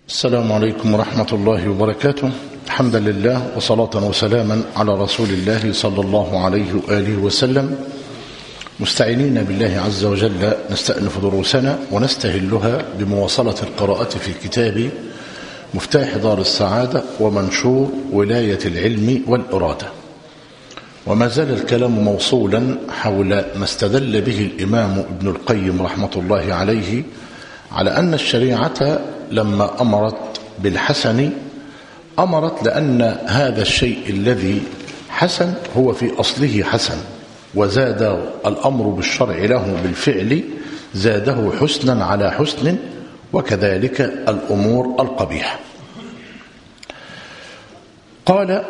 السلام عليكم ورحمة الله وبركاته. الحمد لله وصلاة وسلاما على رسول الله صلى الله عليه وآله وسلم، مستعينين بالله عز وجل نستأنف دروسنا ونستهلها بمواصلة القراءة في كتاب مفتاح دار السعادة ومنشور ولاية العلم والإرادة. وما زال الكلام موصولا حول ما استدل به الإمام ابن القيم رحمة الله عليه على أن الشريعة لما أمرت بالحسن أمرت لأن هذا الشيء الذي حسن هو في أصله حسن، وزاد الأمر بالشرع له بالفعل زاده حسنا على حسن، وكذلك الأمور القبيحة. قال: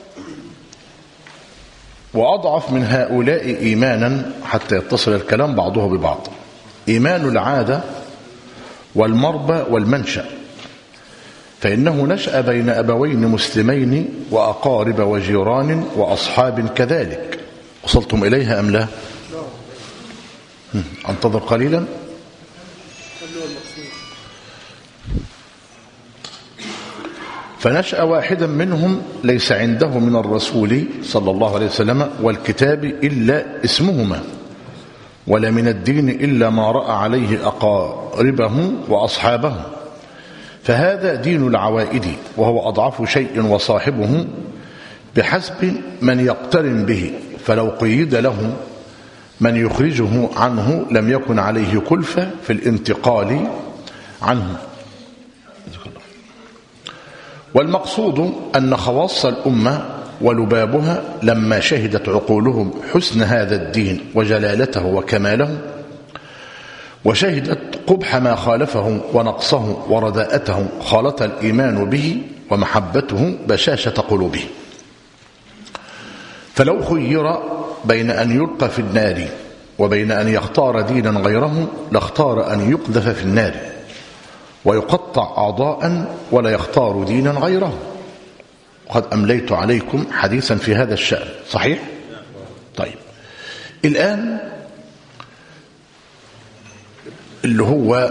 وأضعف من هؤلاء إيمانا، حتى يتصل الكلام بعضه ببعض، إيمان العادة والمربى والمنشأ، فإنه نشأ بين أبوين مسلمين وأقارب وجيران وأصحاب كذلك. وصلتم إليها أم لا؟ انتظر قليلا. فنشأ واحدا منهم ليس عنده من الرسول صلى الله عليه وسلم والكتاب إلا اسمهما، ولا من الدين إلا ما رأى عليه أقاربه وأصحابه، فهذا دين العوائد، وهو أضعف شيء وصاحبه بحسب من يقترن به، فلو قيد له من يخرجه عنه لم يكن عليه كلفة في الانتقال عنه. والمقصود أن خواص الأمة ولبابها لما شهدت عقولهم حسن هذا الدين وجلالته وكماله، وشهدت قبح ما خالفه ونقصه ورداءته، خالط الإيمان به ومحبته بشاشة قلوبه. فلو خير بين أن يلقى في النار وبين أن يختار دينا غيره لاختار أن يقذف في النار ويقطع أعضاء، ولا يختار دينا غيره. وقد أمليت عليكم حديثا في هذا الشأن، صحيح؟ طيب، الآن اللي هو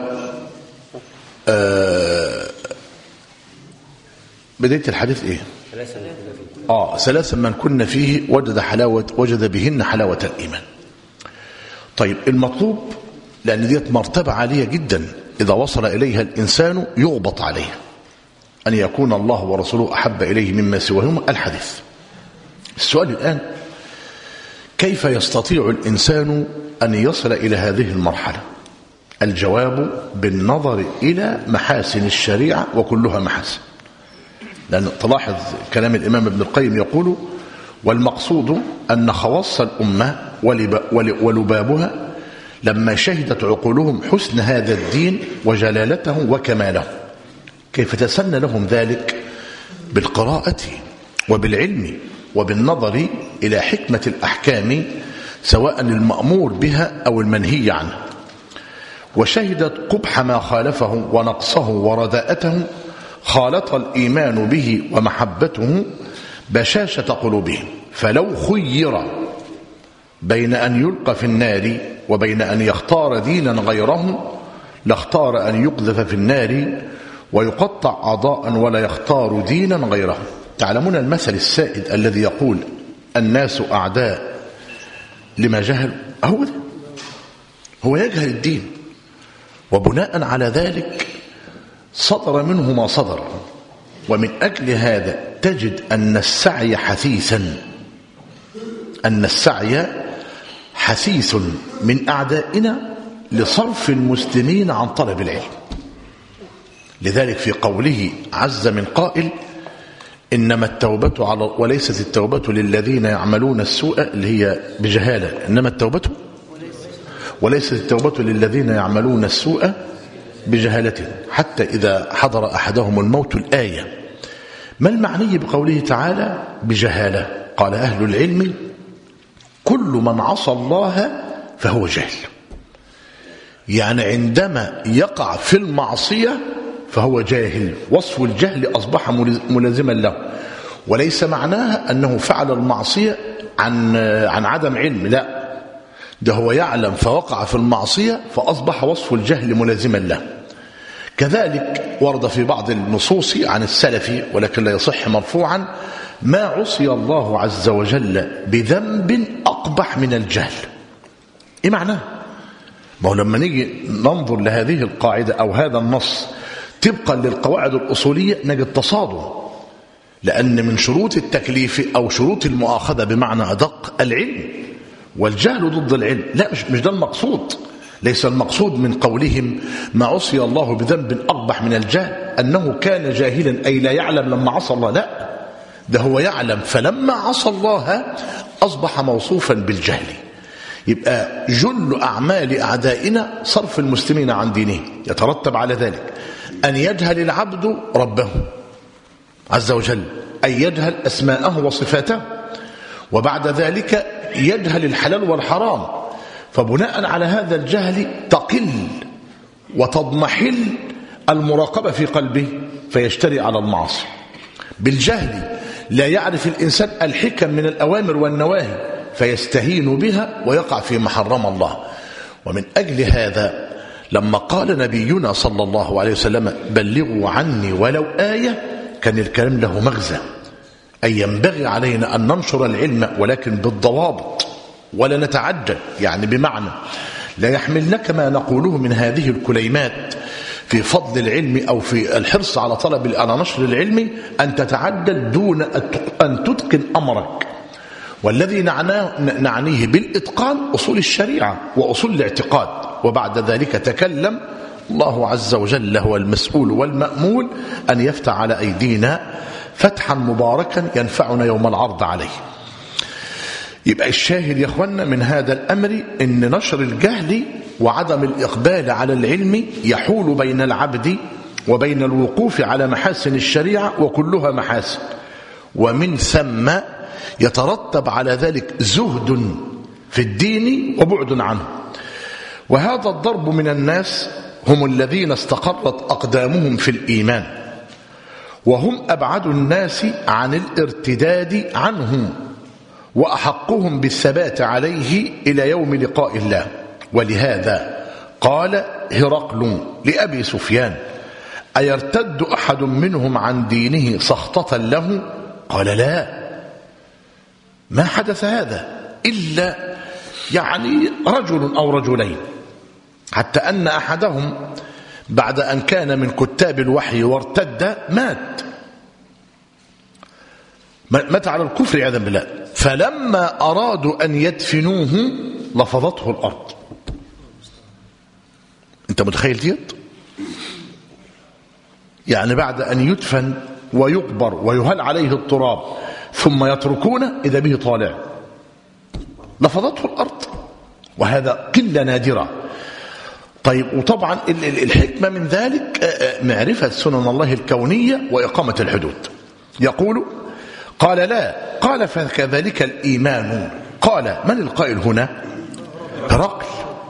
بداية الحديث إيه؟ ثلاثا من كنا فيه وجد بهن حلاوة الإيمان. طيب، المطلوب، لأن ديت مرتبة عالية جدا إذا وصل إليها الإنسان يغبط عليها، أن يكون الله ورسوله أحب إليه مما سواهما الحديث. السؤال الآن: كيف يستطيع الإنسان أن يصل إلى هذه المرحلة؟ الجواب: بالنظر إلى محاسن الشريعة، وكلها محاسن. لأن تلاحظ كلام الإمام ابن القيم يقول: والمقصود أن خواص الأمة ولبابها لما شهدت عقولهم حسن هذا الدين وجلالته وكماله. كيف تسنى لهم ذلك؟ بالقراءة وبالعلم وبالنظر إلى حكمة الأحكام، سواء المأمور بها أو المنهي عنه، وشهدت قبح ما خالفه ونقصه ورداءته، خالط الإيمان به ومحبته بشاشة قلوبهم. فلو خير بين أن يلقى في النار وبين أن يختار دينا غيره لاختار أن يقذف في النار ويقطع أعضاء، ولا يختار دينا غيره. تعلمون المثل السائد الذي يقول: الناس أعداء لما جهل. هو يجهل الدين، وبناء على ذلك صدر منه ما صدر. ومن أجل هذا تجد أن السعي حثيث من أعدائنا لصرف المسلمين عن طلب العلم. لذلك في قوله عز من قائل: إنما التوبة وليست التوبة للذين يعملون السوء، اللي هي بجهالة، إنما التوبة وليست التوبة للذين يعملون السوء بجهالة حتى إذا حضر أحدهم الموت. الآية ما المعني بقوله تعالى بجهالة؟ قال أهل العلم: كل من عصى الله فهو جاهل. يعني عندما يقع في المعصية فهو جاهل، وصف الجهل أصبح ملازما له، وليس معناها أنه فعل المعصية عن عدم علم، لا، ده هو يعلم فوقع في المعصية فأصبح وصف الجهل ملازما له. كذلك ورد في بعض النصوص عن السلف ولكن لا يصح مرفوعا: ما عصي الله عز وجل بذنب أقبح من الجهل. إيه معناه؟ ما هو لما نيجي ننظر لهذه القاعدة أو هذا النص طبقا للقواعد الأصولية نجد تصادم، لأن من شروط التكليف أو شروط المؤاخذة بمعنى أدق العلم، والجهل ضد العلم. لا، مش ده المقصود. ليس المقصود من قولهم ما عصي الله بذنب أقبح من الجهل أنه كان جاهلا أي لا يعلم لما عصى الله، لا، ده هو يعلم فلما عصى الله أصبح موصوفا بالجهل. يبقى جل أعمال أعدائنا صرف المسلمين عن دينه، يترتب على ذلك أن يجهل العبد ربه عز وجل، أن يجهل أسماءه وصفاته، وبعد ذلك يجهل الحلال والحرام، فبناء على هذا الجهل تقل وتضمحل المراقبة في قلبه فيجترئ على المعاصي. بالجهل لا يعرف الإنسان الحكم من الأوامر والنواهي فيستهين بها ويقع في محرم الله. ومن أجل هذا لما قال نبينا صلى الله عليه وسلم بلغوا عني ولو آية، كان الكلام له مغزى، أي ينبغي علينا أن ننشر العلم ولكن بالضوابط ولا نتعجل. يعني بمعنى لا يحملنك ما نقوله من هذه الكليمات في فضل العلم أو في الحرص على على نشر العلم أن تتعجل دون أن تتقن أمرك. والذي نعنيه بالإتقان أصول الشريعة وأصول الاعتقاد، وبعد ذلك تكلم الله عز وجل هو المسؤول والمأمول أن يفتح على أيدينا فتحا مباركا ينفعنا يوم العرض عليه. يبقى الشاهد يا أخوانا من هذا الأمر إن نشر الجهل وعدم الإقبال على العلم يحول بين العبد وبين الوقوف على محاسن الشريعة، وكلها محاسن، ومن ثم يترتب على ذلك زهد في الدين وبعد عنه. وهذا الضرب من الناس هم الذين استقرت أقدامهم في الإيمان، وهم أبعد الناس عن الارتداد عنه وأحقهم بالثبات عليه إلى يوم لقاء الله. ولهذا قال هرقل لأبي سفيان: أيرتد أحد منهم عن دينه سخطة له؟ قال: لا، ما حدث هذا إلا يعني رجل أو رجلين، حتى أن أحدهم بعد أن كان من كتاب الوحي وارتد مات على الكفر عياذا بالله، فلما أرادوا أن يدفنوه لفظته الأرض. أنت متخيل ديت؟ يعني بعد أن يدفن ويقبر ويهل عليه التراب ثم يتركونه إذا به طالع، لفظته الأرض، وهذا قلة نادرة. طيب، وطبعا الحكمة من ذلك معرفة سنن الله الكونية وإقامة الحدود. يقول: قال: لا. قال: فكذلك الإيمان. قال: من القائل هنا؟ هرقل.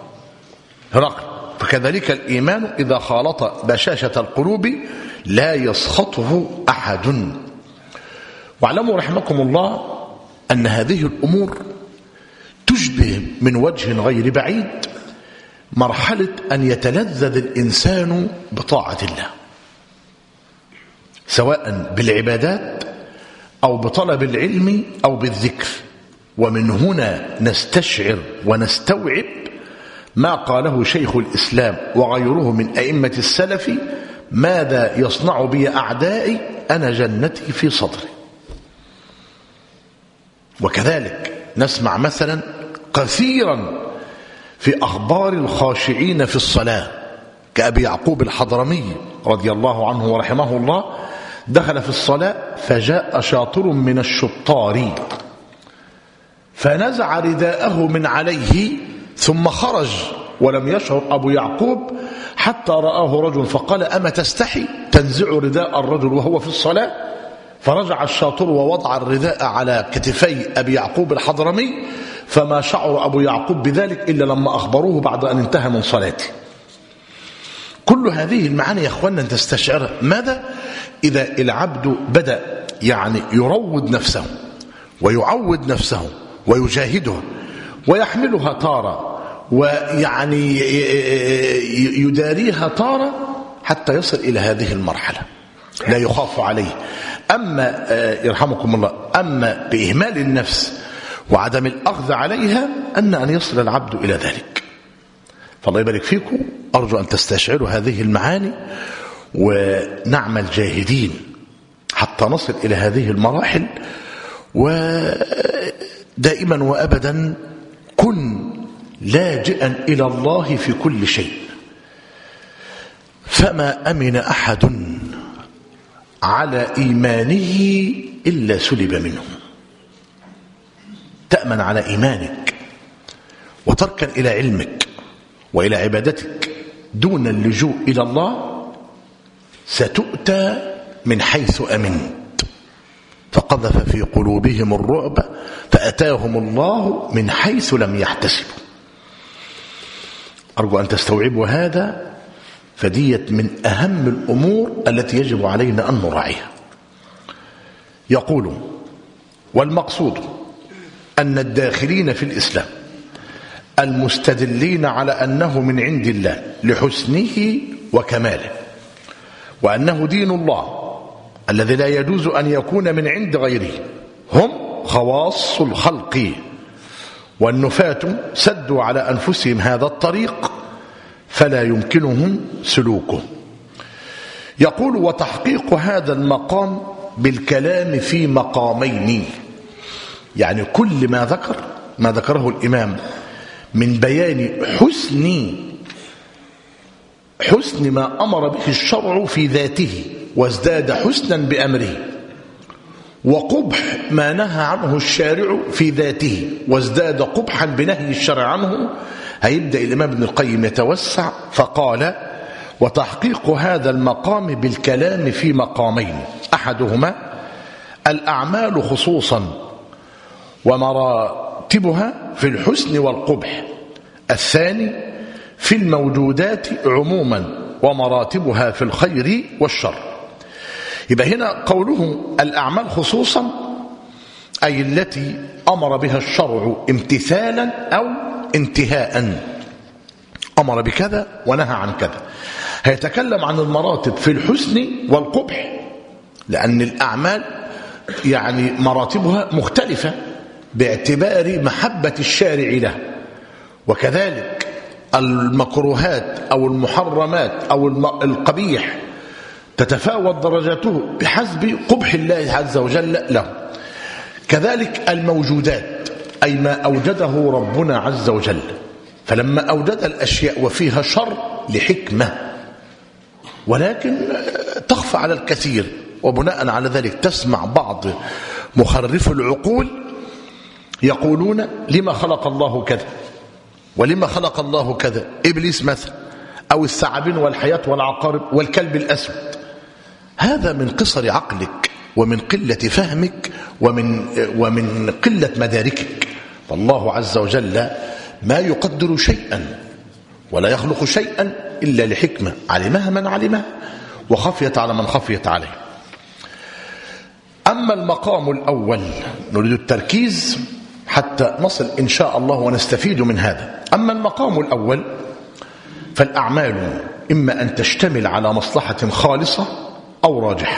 فكذلك الإيمان إذا خالط بشاشة القلوب لا يسخطه أحد. واعلموا رحمكم الله أن هذه الأمور تشبه من وجه غير بعيد مرحلة أن يتلذذ الإنسان بطاعة الله، سواء بالعبادات أو بطلب العلم أو بالذكر. ومن هنا نستشعر ونستوعب ما قاله شيخ الإسلام وغيره من أئمة السلف: ماذا يصنع بي أعدائي أنا جنتي في صدري. وكذلك نسمع مثلا كثيرا في أخبار الخاشعين في الصلاة كأبي يعقوب الحضرمي رضي الله عنه ورحمه الله، دخل في الصلاة فجاء شاطر من الشطار فنزع رداءه من عليه ثم خرج، ولم يشعر أبو يعقوب حتى رآه رجل فقال: أما تستحي تنزع رداء الرجل وهو في الصلاة؟ فرجع الشاطر ووضع الرداء على كتفي أبي يعقوب الحضرمي، فما شعر أبو يعقوب بذلك إلا لما أخبروه بعد أن انتهى من صلاته. كل هذه المعاني يا أخوانا تستشعرها. ماذا؟ إذا العبد بدأ يعني يروض نفسه ويعود نفسه ويجاهدها ويحملها تارة ويعني يداريها تارة، حتى يصل إلى هذه المرحلة لا يخاف عليه. أما يرحمكم الله، أما بإهمال النفس وعدم الأخذ عليها أن يصل العبد إلى ذلك. فالله يبارك فيكم، أرجو أن تستشعروا هذه المعاني ونعمل جاهدين حتى نصل إلى هذه المراحل. ودائما وأبدا كن لاجئا إلى الله في كل شيء. فما أمن أحد على إيمانه إلا سلب منه. تأمن على إيمانك وتركن إلى علمك وإلى عبادتك دون اللجوء إلى الله، ستؤتى من حيث أمنت. فقذف في قلوبهم الرعب فأتاهم الله من حيث لم يحتسبوا. أرجو أن تستوعبوا هذا، فدية من أهم الأمور التي يجب علينا أن نراعيها. يقول: والمقصود أن الداخلين في الإسلام المستدلين على أنه من عند الله لحسنه وكماله، وأنه دين الله الذي لا يجوز أن يكون من عند غيره، هم خواص الخلق، والنفاة سدوا على أنفسهم هذا الطريق فلا يمكنهم سلوكه. يقول: وتحقيق هذا المقام بالكلام في مقامين، يعني كل ما ذكره الإمام من بيان حسن ما أمر به الشرع في ذاته وازداد حسنا بأمره، وقبح ما نهى عنه الشارع في ذاته وازداد قبحا بنهي الشرع عنه. هيبدأ الإمام ابن القيم يتوسع فقال: وتحقيق هذا المقام بالكلام في مقامين، أحدهما الأعمال خصوصا ومراتبها في الحسن والقبح، الثاني في الموجودات عموما ومراتبها في الخير والشر. يبقى هنا قوله الأعمال خصوصا أي التي أمر بها الشرع امتثالا أو انتهاء، أمر بكذا ونهى عن كذا. هيتكلم عن المراتب في الحسن والقبح، لأن الأعمال يعني مراتبها مختلفة باعتبار محبة الشارع له، وكذلك المكروهات أو المحرمات أو القبيح تتفاوت درجاته بحسب قبح الله عز وجل له. كذلك الموجودات أي ما أوجده ربنا عز وجل، فلما أوجد الأشياء وفيها شر لحكمة، ولكن تخفى على الكثير، وبناء على ذلك تسمع بعض مخرف العقول يقولون: لما خلق الله كذا ولما خلق الله كذا، إبليس مثلا، أو الثعابين والحياة والعقارب والكلب الأسود. هذا من قصر عقلك ومن قلة فهمك ومن قلة مداركك. فالله عز وجل ما يقدر شيئا ولا يخلق شيئا إلا لحكمة علمها من علمها وخفيت على من خفيت عليه. أما المقام الأول، نريد التركيز حتى نصل إن شاء الله ونستفيد من هذا. أما المقام الأول فالأعمال إما أن تشتمل على مصلحة خالصة أو راجحة،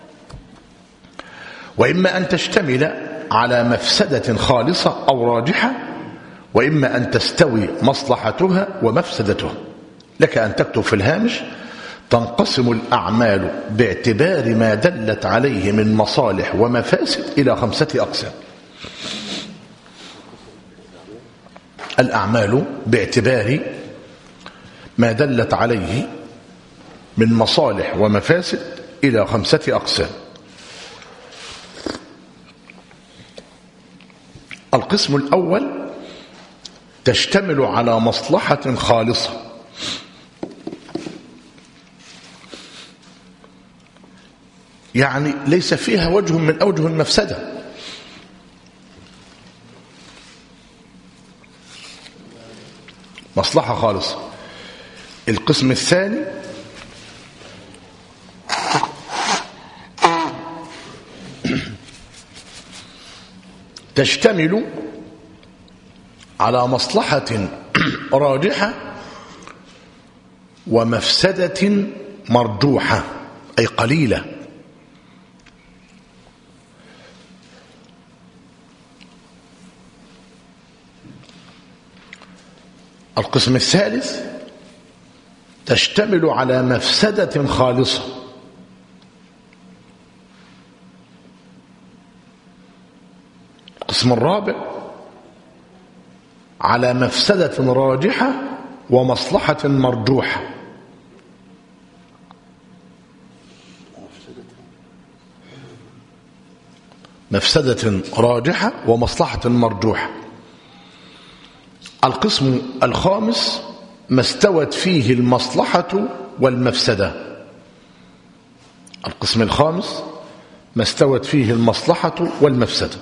وإما أن تشتمل على مفسدة خالصة أو راجحة، وإما أن تستوي مصلحتها ومفسدتها. لك أن تكتب في الهامش: تنقسم الأعمال باعتبار ما دلت عليه من مصالح ومفاسد إلى 5 أقسام. الأعمال باعتبار ما دلت عليه من مصالح ومفاسد إلى 5 أقسام. القسم الأول تشتمل على مصلحة خالصة، يعني ليس فيها وجه من أوجه المفسدة، مصلحة خالصة. القسم الثاني تشتمل على مصلحة راجحة ومفسدة مرجوحة أي قليلة. القسم الثالث تشتمل على مفسدة خالصة. القسم الرابع على مفسدة راجحة ومصلحة مرجوحة. مفسدة راجحة ومصلحة مرجوحة. القسم الخامس ما استوت فيه المصلحة والمفسدة. القسم الخامس ما استوت فيه المصلحة والمفسدة.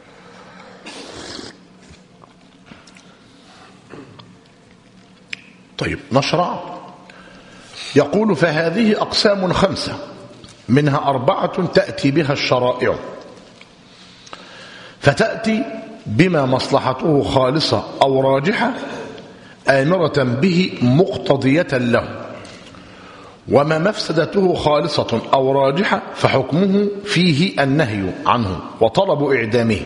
طيب نشرع. يقول فهذه أقسام 5 منها 4 تأتي بها الشرائع، فتأتي بما مصلحته خالصة أو راجحة آمرة به مقتضية له، وما مفسدته خالصة أو راجحة فحكمه فيه النهي عنه وطلب إعدامه.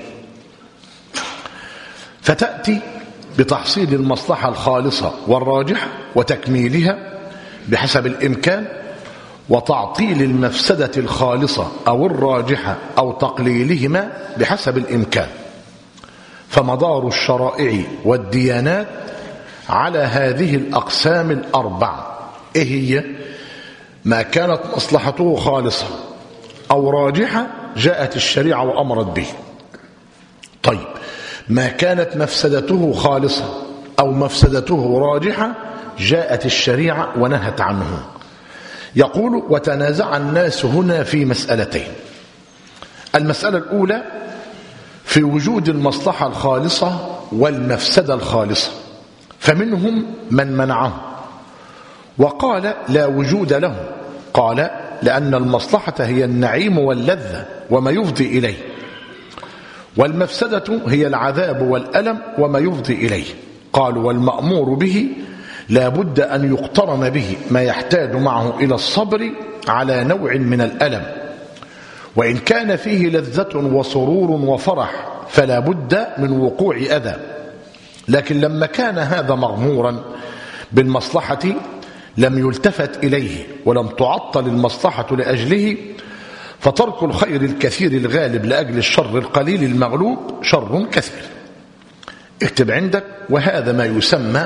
فتأتي بتحصيل المصلحة الخالصة والراجحة وتكميلها بحسب الإمكان، وتعطيل المفسدة الخالصة أو الراجحة أو تقليلهما بحسب الإمكان. فمدار الشرائع والديانات على هذه الأقسام ال4. إيه هي؟ ما كانت مصلحته خالصة أو راجحة جاءت الشريعة وأمرت به. طيب ما كانت مفسدته خالصة أو مفسدته راجحة جاءت الشريعة ونهت عنه. يقول وتنازع الناس هنا في مسألتين. المسألة الأولى في وجود المصلحة الخالصة والمفسدة الخالصة، فمنهم من منعه وقال لا وجود له، قال لأن المصلحة هي النعيم واللذة وما يفضي إليه، والمفسدة هي العذاب والألم وما يفضي إليه. قالوا والمأمور به لا بد أن يقترن به ما يحتاج معه إلى الصبر على نوع من الألم، وإن كان فيه لذة وسرور وفرح فلا بد من وقوع أذى. لكن لما كان هذا مغمورا بالمصلحة لم يلتفت إليه ولم تعطل المصلحة لأجله، فترك الخير الكثير الغالب لأجل الشر القليل المغلوب شر كثير. اكتب عندك وهذا ما يسمى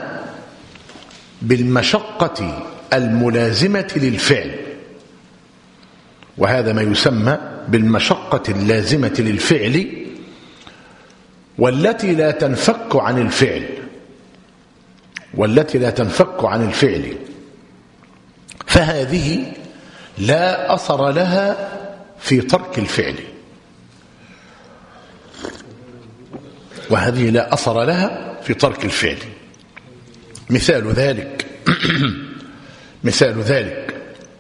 بالمشقة الملازمة للفعل. وهذا ما يسمى بالمشقة اللازمة للفعل والتي لا تنفك عن الفعل، والتي لا تنفك عن الفعل، فهذه لا أثر لها في ترك الفعل، وهذه لا أثر لها في ترك الفعل. مثال ذلك مثال ذلك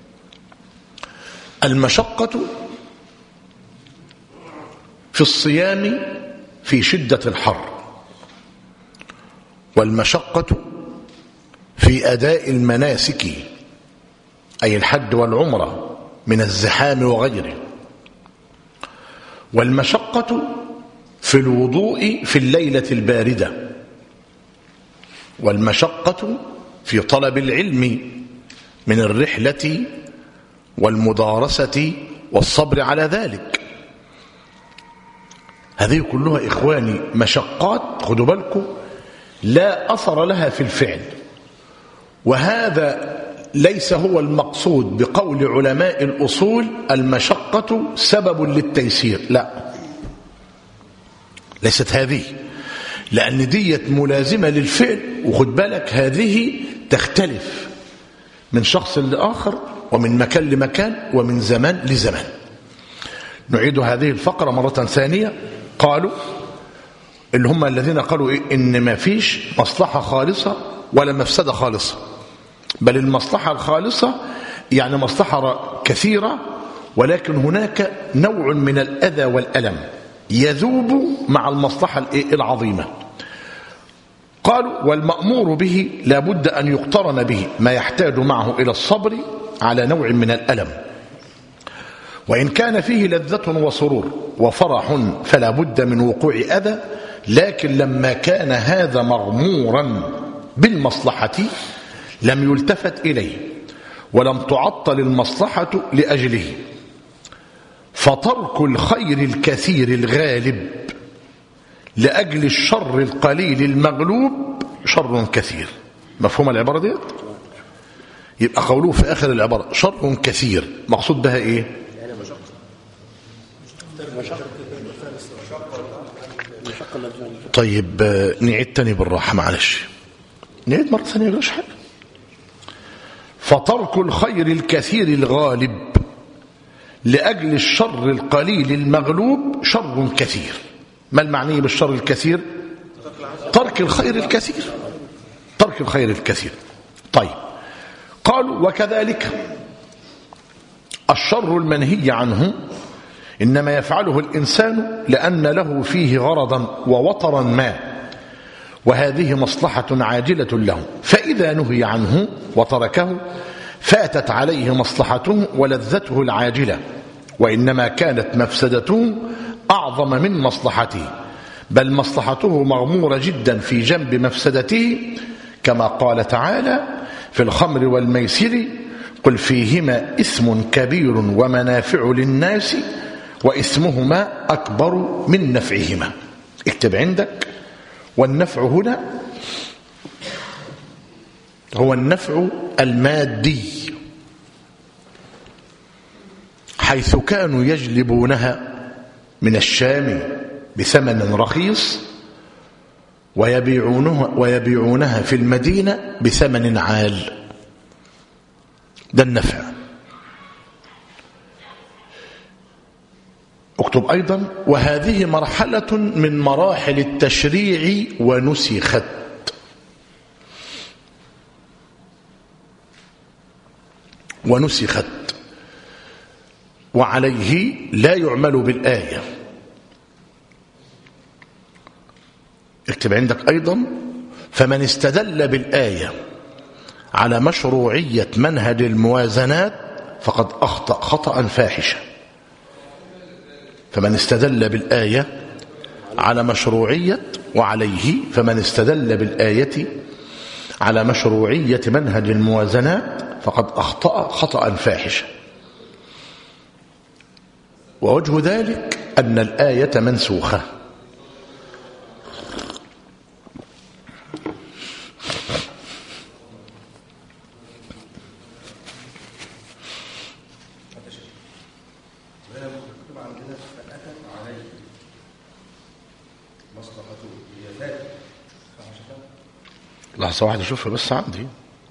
المشقة في الصيام في شدة الحر، والمشقة في أداء المناسك أي الحج والعمرة من الزحام وغيره، والمشقة في الوضوء في الليلة الباردة، والمشقة في طلب العلم من الرحلة والمدارسة والصبر على ذلك. هذه كلها إخواني مشقات، خدوا بالكم، لا أثر لها في الفعل. وهذا ليس هو المقصود بقول علماء الأصول المشقة سبب للتيسير، لا، ليست هذه، لأن ديت ملازمة للفعل. وخد بالك هذه تختلف من شخص لآخر ومن مكان لمكان ومن زمان لزمان. نعيد هذه الفقرة مرة ثانية. قالوا اللي هم الذين قالوا إن ما فيش مصلحة خالصة ولا مفسدة خالصة، بل المصلحة الخالصة يعني مصلحة كثيرة، ولكن هناك نوع من الأذى والألم يذوب مع المصلحة العظيمة. قالوا والمأمور به لا بد أن يقترن به ما يحتاج معه إلى الصبر على نوع من الألم، وإن كان فيه لذة وسرور وفرح فلا بد من وقوع أذى، لكن لما كان هذا مغمورا بالمصلحة لم يلتفت إليه ولم تعطل المصلحة لأجله، فترك الخير الكثير الغالب لأجل الشر القليل المغلوب شر كثير. مفهوم العبارة دي؟ يبقى قوله في آخر العبارة شر كثير، مقصود بها إيه؟ طيب نعيد تاني بالراحة، معلش نعيد مرة ثانية ليش حاجة. فترك الخير الكثير الغالب لأجل الشر القليل المغلوب شر كثير. ما المعني بالشر الكثير؟ ترك الخير الكثير، ترك الخير الكثير. طيب قالوا وكذلك الشر المنهي عنه إنما يفعله الإنسان لأن له فيه غرضا ووطرا ما، وهذه مصلحة عاجلة له، فإذا نهي عنه وتركه فاتت عليه مصلحته ولذته العاجلة، وإنما كانت مفسدته أعظم من مصلحته، بل مصلحته مغمورة جدا في جنب مفسدته، كما قال تعالى في الخمر والميسر قل فيهما إثم كبير ومنافع للناس وإثمهما أكبر من نفعهما. اكتب عندك. والنفع هنا هو النفع المادي، حيث كانوا يجلبونها من الشام بثمن رخيص ويبيعونها في المدينة بثمن عال. ده النفع. اكتب أيضا وهذه مرحلة من مراحل التشريع ونسخت. وعليه لا يعمل بالآية. اكتب عندك أيضا فمن استدل بالآية على مشروعية منهج الموازنات فقد أخطأ خطأ فاحشا. فمن استدل بالآية على مشروعية وعليه فمن استدل بالآية على مشروعية منهج الموازنات فقد أخطأ خطأ فاحشا. ووجه ذلك أن الآية منسوخة. لحظة واحدة أشوفها بس عندي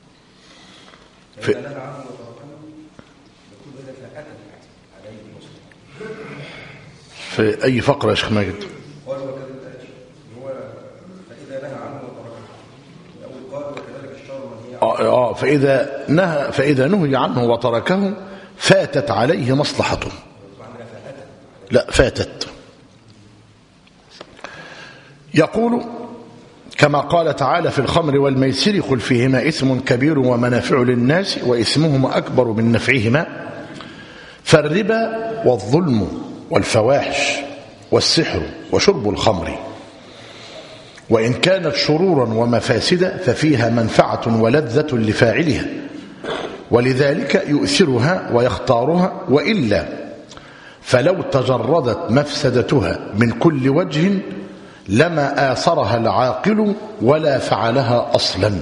في أي فقرة يا شيخ ماجد؟ فإذا نهي عنه وتركه فاتت عليه مصلحته. لا فاتت. يقول كما قال تعالى في الخمر والميسر قل فيهما إثم كبير ومنافع للناس وإثمهما أكبر من نفعهما. فالربا والظلم والفواحش والسحر وشرب الخمر وإن كانت شرورا ومفاسد ففيها منفعة ولذة لفاعلها، ولذلك يؤثرها ويختارها، وإلا فلو تجردت مفسدتها من كل وجه لما آثرها العاقل ولا فعلها أصلا.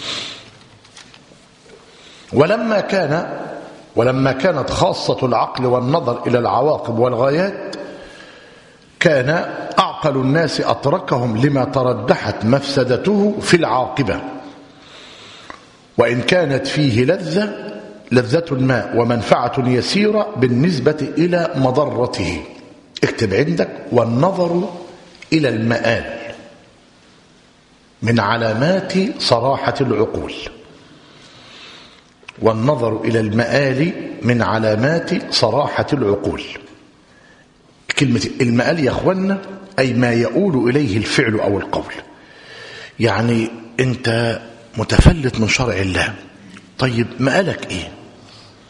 ولما كانت خاصة العقل والنظر إلى العواقب والغايات كان أعقل الناس أتركهم لما ترجحت مفسدته في العاقبة، وإن كانت فيه لذة ما ومنفعة يسيرة بالنسبة إلى مضرته. اكتب عندك والنظر إلى المآل من علامات صراحة العقول. والنظر إلى المآل من علامات صراحة العقول. كلمة المآل يا أخوانا أي ما يؤول إليه الفعل أو القول. يعني أنت متفلت من شرع الله، طيب مآلك إيه؟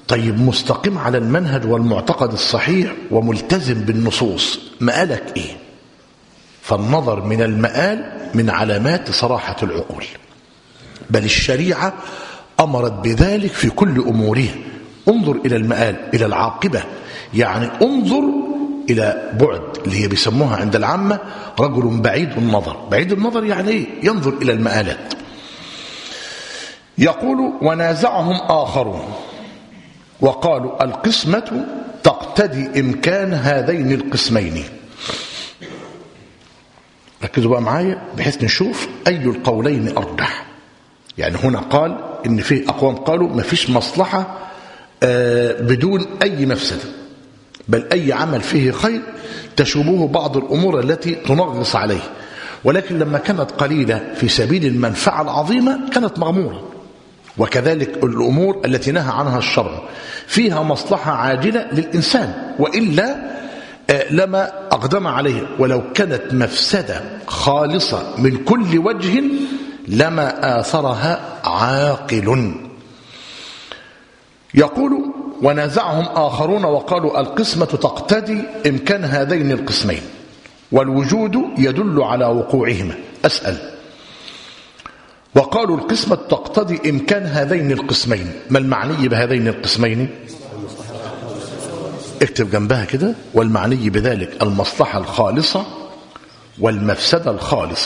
طيب مستقيم على المنهج والمعتقد الصحيح وملتزم بالنصوص، مآلك ايه؟ فالنظر من المآل من علامات صراحة العقول، بل الشريعة أمرت بذلك في كل أمورها. انظر إلى المآل، إلى العاقبة، يعني انظر إلى بعد اللي هي بيسموها عند العامة رجل بعيد النظر. بعيد النظر يعني ايه؟ ينظر إلى المآلات. يقول ونازعهم آخرون وقالوا القسمة تقتضي إمكان هذين القسمين. ركزوا بقى معايا بحيث نشوف أي القولين أرجح. يعني هنا قال إن في أقوام قالوا ما فيش مصلحة بدون أي مفسدة، بل أي عمل فيه خير تشوبه بعض الأمور التي تنغص عليه، ولكن لما كانت قليلة في سبيل المنفعة العظيمة كانت مغمورة. وكذلك الأمور التي نهى عنها الشرع فيها مصلحة عاجلة للإنسان، وإلا لما أقدم عليه، ولو كانت مفسدة خالصة من كل وجه لما آثرها عاقل. يقول ونازعهم آخرون وقالوا القسمة تقتضي إمكان هذين القسمين والوجود يدل على وقوعهما. أسأل، وقالوا القسمة تقتضي إمكان هذين القسمين، ما المعني بهذين القسمين؟ اكتب جنبها كده، والمعني بذلك المصلحة الخالصة والمفسدة الخالصة.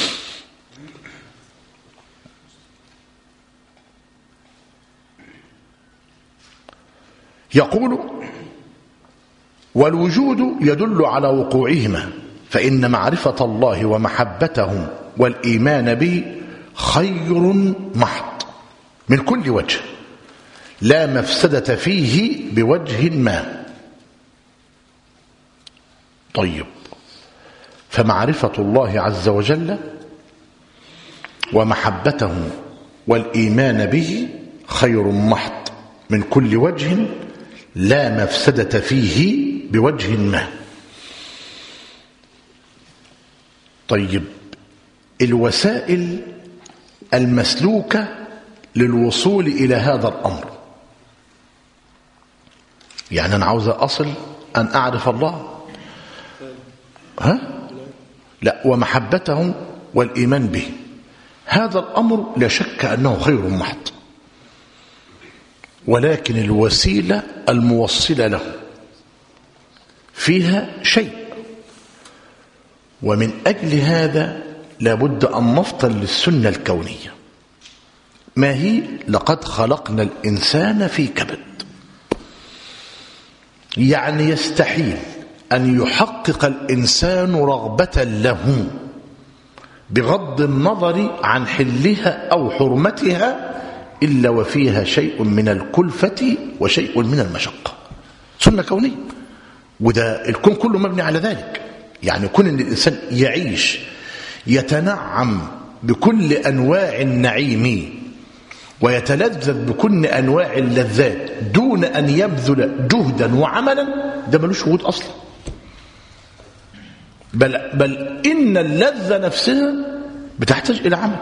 يقول والوجود يدل على وقوعهما، فإن معرفة الله ومحبته والإيمان به خير محض من كل وجه، لا مفسدة فيه بوجه ما. طيب، فمعرفة الله عز وجل ومحبته والإيمان به خير محض من كل وجه، لا مفسدة فيه بوجه ما. طيب، الوسائل المسلوكة للوصول إلى هذا الأمر، يعني أنا عاوز أصل أن أعرف الله، لا، ومحبته والإيمان به، هذا الأمر لا شك أنه خير محض، ولكن الوسيلة الموصلة له فيها شيء، ومن أجل هذا لابد أن نفطن للسنة الكونية. ما هي؟ لقد خلقنا الإنسان في كبد. يعني يستحيل أن يحقق الإنسان رغبة له بغض النظر عن حلها أو حرمتها إلا وفيها شيء من الكلفة وشيء من المشقة. سنة كونية، وده الكون كله مبني على ذلك. يعني كون أن الإنسان يعيش يتنعم بكل أنواع النعيم ويتلذذ بكل أنواع اللذات دون أن يبذل جهدا وعملا، ده ملوش وجود أصلا. بل إن اللذة نفسها بتحتاج إلى عمل.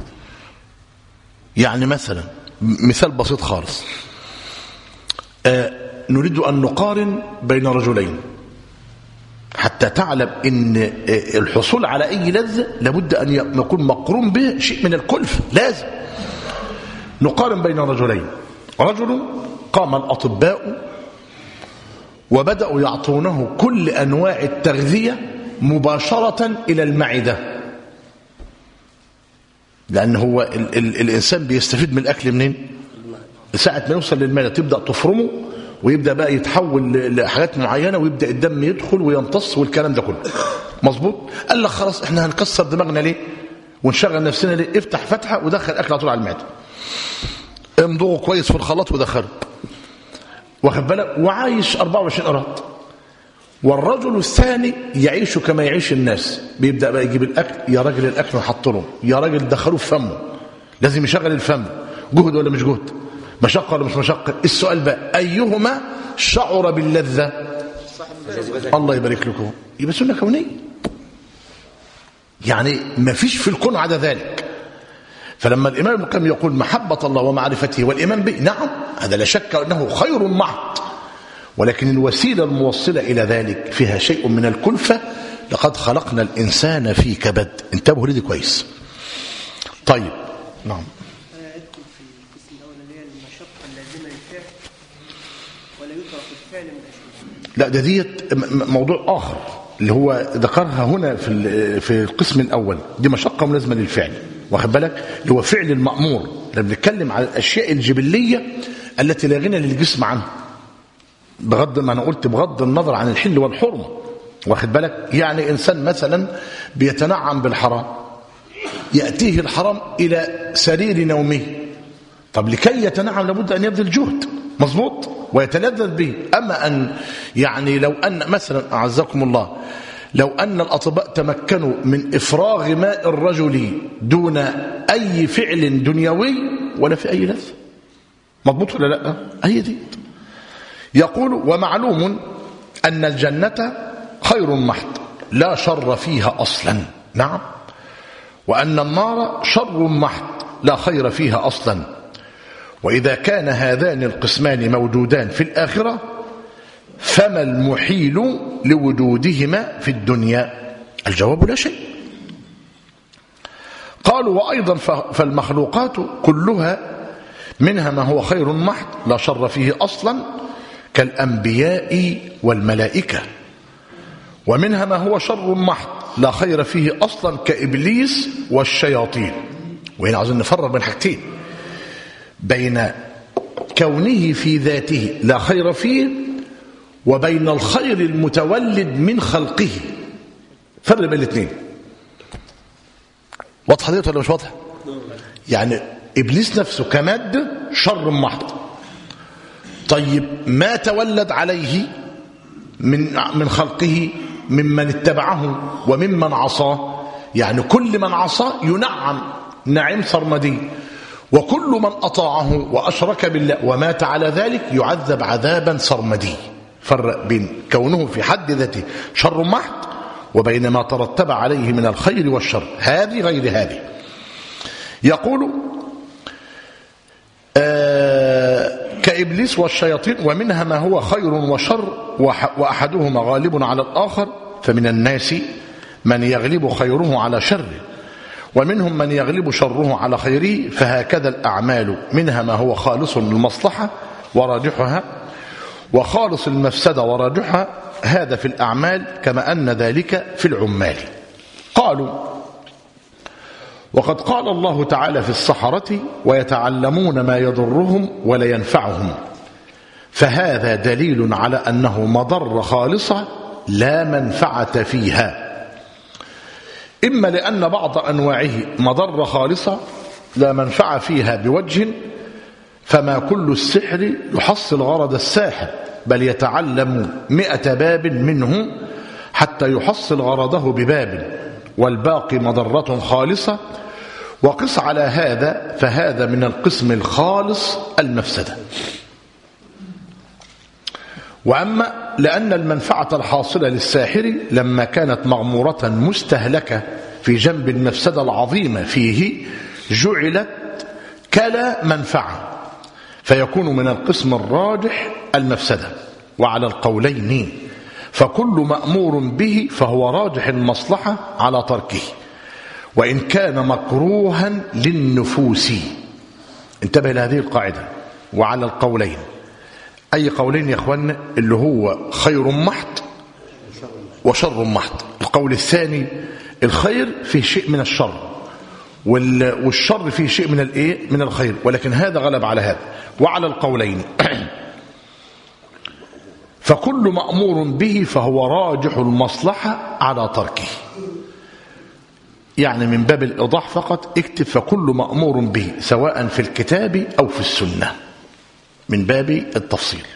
يعني مثلا مثال بسيط خالص، نريد أن نقارن بين رجلين حتى تعلم أن الحصول على أي لذة لابد أن يكون مقرون به شيء من الكلفة. لازم نقارن بين رجلين. رجل قام الأطباء وبدأوا يعطونه كل أنواع التغذية مباشرة إلى المعدة، لأن هو الإنسان بيستفيد من الأكل منين؟ ساعة ما يوصل للمعدة تبدأ تفرمه ويبدأ بقى يتحول لحاجات معينة ويبدأ الدم يدخل ويمتص والكلام ده كله. مظبوط؟ قال لك خلاص احنا هنكسر دماغنا ليه ونشغل نفسنا ليه؟ افتح فتحة ودخل أكل على طول على المعدة، امضغه كويس في الخلاط ودخله، واخد بالك، وعايش 24 قراط. والرجل الثاني يعيش كما يعيش الناس، بيبدأ بقى يجيب الأكل، يا راجل الأكل نحط له، يا راجل دخلوه في فمه، لازم يشغل الفم. جهد ولا مش جهد؟ مشقة ولا مش مشقة؟ السؤال بقى أيهما شعر باللذة؟ الله يبارك لكم. يبقى سنة كونية، يعني ما فيش في الكون عدا ذلك. فلما الإمام ابن القيم يقول محبة الله ومعرفته والإيمان به، نعم هذا لا شك أنه خير محض، ولكن الوسيلة الموصلة إلى ذلك فيها شيء من الكلفة. لقد خلقنا الإنسان في كبد. انتبهوا لدي كويس. طيب نعم. يدخل في القسم الأول اللي هي المشقة اللازمة للفعل ولا يترك الفعل من الأشياء؟ لا، ده ديت موضوع آخر اللي هو ذكرها هنا في القسم الأول. دي مشقة ملازمة للفعل، واخد بالك، اللي هو فعل المأمور. لما بنتكلم على الأشياء الجبلية التي لا غنى للجسم عنها، بغض ما أنا قلت بغض النظر عن الحل والحرمة، واخد بالك. يعني إنسان مثلا بيتنعم بالحرام، يأتيه الحرام إلى سرير نومه، طب لكي يتنعم لابد أن يبذل جهد، مظبوط، ويتلذذ به. أما أن يعني لو أن مثلا أعزكم الله، لو أن الأطباء تمكنوا من إفراغ ماء الرجل دون أي فعل دنيوي ولا في أي لذة، مظبوط ولا لا؟ أي دي. يقول ومعلوم أن الجنة خير محض لا شر فيها أصلا. نعم. وأن النار شر محض لا خير فيها أصلا. وإذا كان هذان القسمان موجودان في الآخرة فما المحيل لوجودهما في الدنيا؟ الجواب لا شيء. قالوا وأيضا فالمخلوقات كلها منها ما هو خير محض لا شر فيه أصلا كالأنبياء والملائكة، ومنها ما هو شر محض لا خير فيه أصلا كإبليس والشياطين. وهنا عاوزين نفرق بين حاجتين، بين كونه في ذاته لا خير فيه وبين الخير المتولد من خلقه. فرق بين الاثنين. واضحه دي ولا مش واضحه؟ يعني ابليس نفسه كماده شر محض. طيب ما تولد عليه من خلقه ممن اتبعه وممن عصاه، يعني كل من عصاه ينعم نعيم سرمدي، وكل من أطاعه وأشرك بالله ومات على ذلك يعذب عذابا سرمدي. فرق بين كونه في حد ذاته شر محض وبين ما ترتب عليه من الخير والشر، هذه غير هذه. يقول كإبليس والشياطين، ومنها ما هو خير وشر وأحدهما غالب على الآخر، فمن الناس من يغلب خيره على شره ومنهم من يغلب شره على خيره، فهكذا الأعمال منها ما هو خالص للمصلحة وراجحها وخالص المفسدة وراجحها، هذا في الأعمال كما أن ذلك في العمال. قالوا وقد قال الله تعالى في السحرة ويتعلمون ما يضرهم ولا ينفعهم، فهذا دليل على أنه مضر خالصة لا منفعة فيها، إما لأن بعض أنواعه مضر خالصة لا منفعة فيها بوجه، فما كل السحر يحصل غرض الساحر، بل يتعلم 100 باب منه حتى يحصل غرضه بباب، والباقي مضرة خالصة. وقس على هذا فهذا من القسم الخالص المفسدة. وأما لأن المنفعة الحاصلة للساحر لما كانت مغمورة مستهلكة في جنب المفسدة العظيمة فيه جعلت كلا منفعة، فيكون من القسم الراجح المفسدة. وعلى القولين فكل مأمور به فهو راجح المصلحة على تركه وإن كان مكروها للنفوس. انتبه لهذه القاعدة. وعلى القولين، أي قولين يا أخوان؟ اللي هو خير محض وشر محض. القول الثاني الخير فيه شيء من الشر والشر فيه شيء من الايه؟ من الخير، ولكن هذا غلب على هذا. وعلى القولين فكل مأمور به فهو راجح المصلحة على تركه. يعني من باب الإيضاح فقط اكتب فكل مأمور به سواء في الكتاب أو في السنة، من باب التفصيل.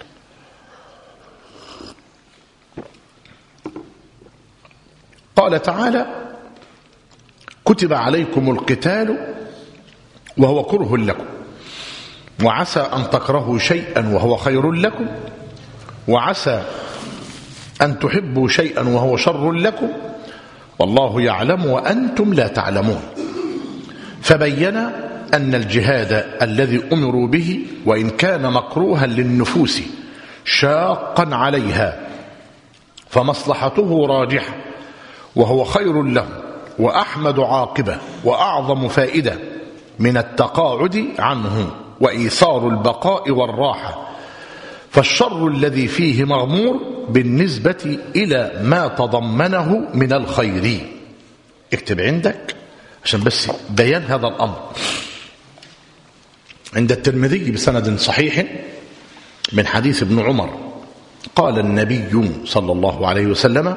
قال تعالى كتب عليكم القتال وهو كره لكم وعسى أن تكرهوا شيئا وهو خير لكم وعسى أن تحبوا شيئا وهو شر لكم والله يعلم وأنتم لا تعلمون. فبين أن الجهاد الذي أمروا به وإن كان مكروها للنفوس شاقا عليها فمصلحته راجحة وهو خير له وأحمد عاقبة وأعظم فائدة من التقاعد عنه وإيثار البقاء والراحة، فالشر الذي فيه مغمور بالنسبة إلى ما تضمنه من الخير. اكتب عندك عشان بس بيان هذا الأمر. عند الترمذي بسند صحيح من حديث ابن عمر قال النبي صلى الله عليه وسلم،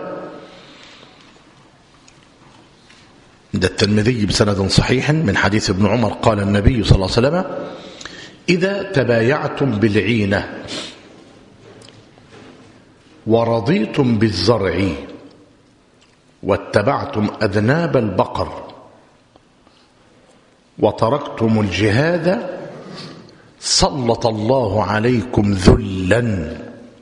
عند الترمذي بسند صحيح من حديث ابن عمر قال النبي صلى الله عليه وسلم: إذا تبايعتم بالعينة ورضيتم بالزرع واتبعتم أذناب البقر وتركتم الجهاد سلط الله عليكم ذلا.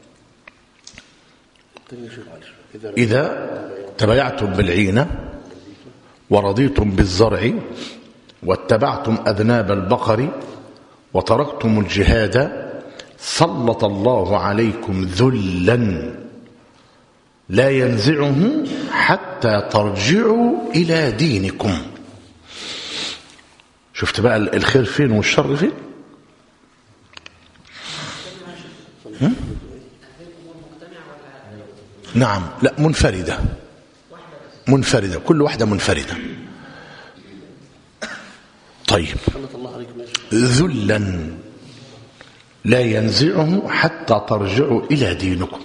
إذا تبايعتم بالعينة ورضيتم بالزرع واتبعتم أذناب البقر وتركتم الجهاد سلط الله عليكم ذلا لا ينزعه حتى ترجعوا إلى دينكم. شفت بقى الخير فين والشر فين؟ نعم، لا، منفردة، كل واحدة منفردة. طيب، ذلا لا ينزعه حتى ترجعوا إلى دينكم.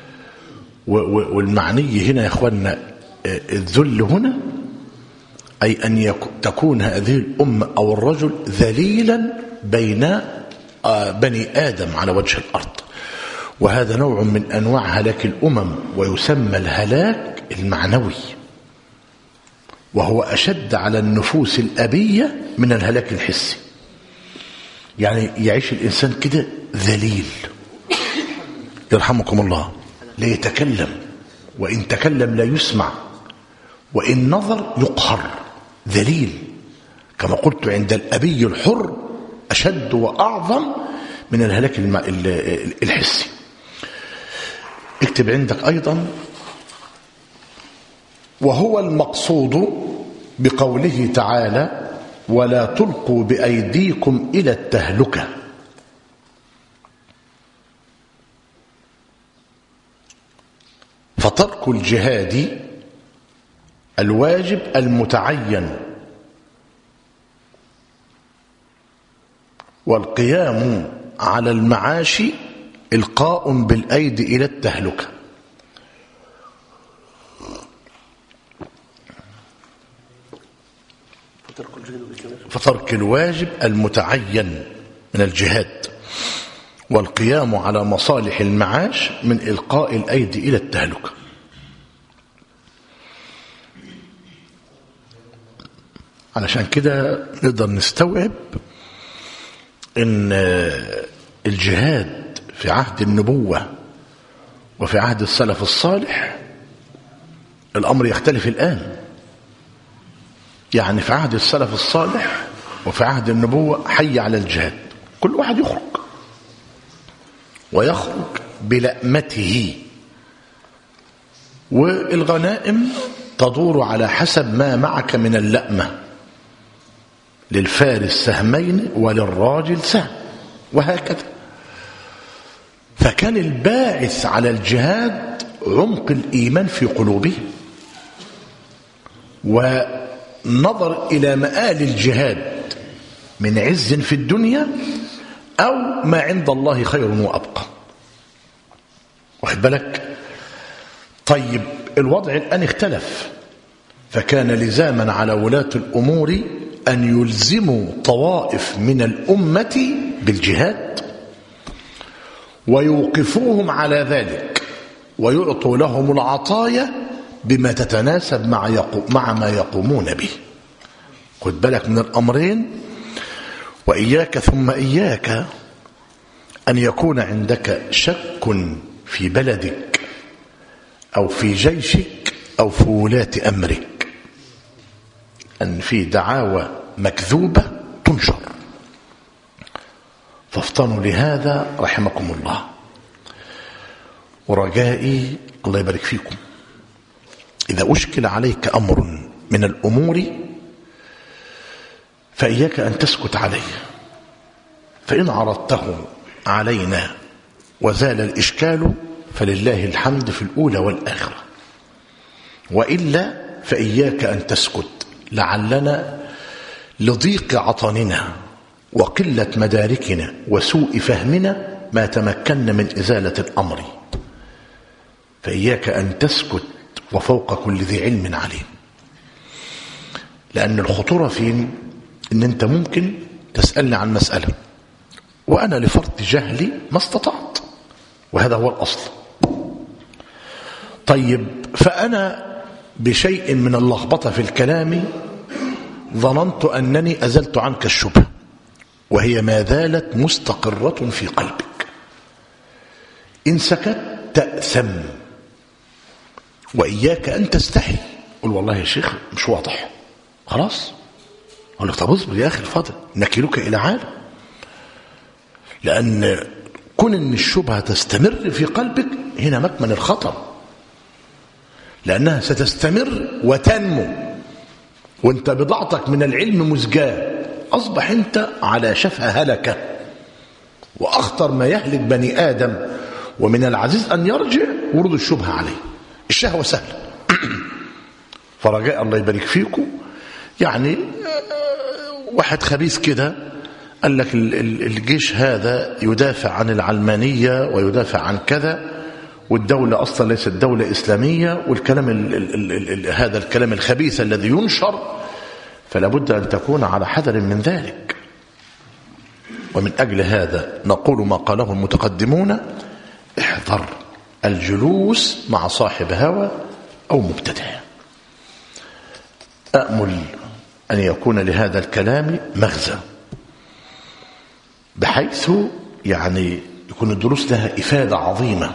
والمعني هنا يا أخوانا الذل هنا أي أن تكون هذه الأمة أو الرجل ذليلا بين بني آدم على وجه الأرض، وهذا نوع من أنواع هلاك الأمم، ويسمى الهلاك المعنوي، وهو أشد على النفوس الأبية من الهلاك الحسي. يعني يعيش الإنسان كده ذليل يرحمكم الله، لا يتكلم، وإن تكلم لا يسمع، وإن نظر يقهر، ذليل كما قلت عند الأبي الحر أشد وأعظم من الهلاك الحسي. اكتب عندك أيضا: وهو المقصود بقوله تعالى: ولا تلقوا بأيديكم إلى التهلكة. فترك الجهاد الواجب المتعين والقيام على المعاش إلقاء بالأيدي إلى التهلكة. فترك الواجب المتعين من الجهاد والقيام على مصالح المعاش من إلقاء الأيدي إلى التهلكة. علشان كده نقدر نستوعب ان الجهاد في عهد النبوة وفي عهد السلف الصالح الأمر يختلف الآن. يعني في عهد السلف الصالح وفي عهد النبوة حي على الجهاد، كل واحد يخرج ويخرج بلأمته، والغنائم تدور على حسب ما معك من اللأمة، للفارس سهمين وللراجل سهم، وهكذا. فكان الباعث على الجهاد عمق الإيمان في قلوبهم، ونظر إلى مآل الجهاد من عز في الدنيا أو ما عند الله خير وأبقى. واخد بالك؟ طيب، الوضع الآن اختلف، فكان لزاما على ولاة الأمور أن يلزموا طوائف من الأمة بالجهاد ويوقفوهم على ذلك ويعطوا لهم العطايا بما تتناسب مع ما يقومون به. خد بالك من الأمرين، وإياك ثم إياك أن يكون عندك شك في بلدك أو في جيشك أو في ولاة أمرك، أن في دعاوى مكذوبة تنشر افطنوا لهذا رحمكم الله. ورجائي الله يبارك فيكم، إذا أشكل عليك أمر من الأمور فإياك أن تسكت عليه، فإن عرضته علينا وزال الإشكال فلله الحمد في الأولى والآخرة، وإلا فإياك أن تسكت، لعلنا لضيق عطننا وقلة مداركنا وسوء فهمنا ما تمكنا من إزالة الأمر، فإياك أن تسكت وفوق كل ذي علم عليم. لأن الخطورة فين؟ إن أنت ممكن تسألني عن مسألة وأنا لفرط جهلي ما استطعت، وهذا هو الأصل. طيب، فأنا بشيء من اللخبطة في الكلام ظننت أنني أزلت عنك الشبهة، وهي ما زالت مستقرة في قلبك. إن سكت تأثم، وإياك أن تستحي. قل والله يا شيخ مش واضح، خلاص. أقول لك طب اصبر يا أخي الفاضل، نكلك إلى عالم. لأن كون أن الشبهة تستمر في قلبك هنا مكمن الخطر، لأنها ستستمر وتنمو، وانت بضاعتك من العلم مزجاة، أصبح انت على شفا هلكة. وأخطر ما يهلك بني آدم ومن العزيز أن يرجع ورود الشبهة عليه. الشهوة سهلة. فرجاء الله يبارك فيكم، يعني واحد خبيث كده قال لك الجيش هذا يدافع عن العلمانية ويدافع عن كذا، والدولة أصلا ليست دولة إسلامية، والكلام هذا الكلام الخبيث الذي ينشر، فلا بد أن تكون على حذر من ذلك. ومن أجل هذا نقول ما قاله المتقدمون: احذر الجلوس مع صاحب هوى أو مبتدع. أأمل أن يكون لهذا الكلام مغزى، بحيث يعني يكون الدروس لها إفادة عظيمة.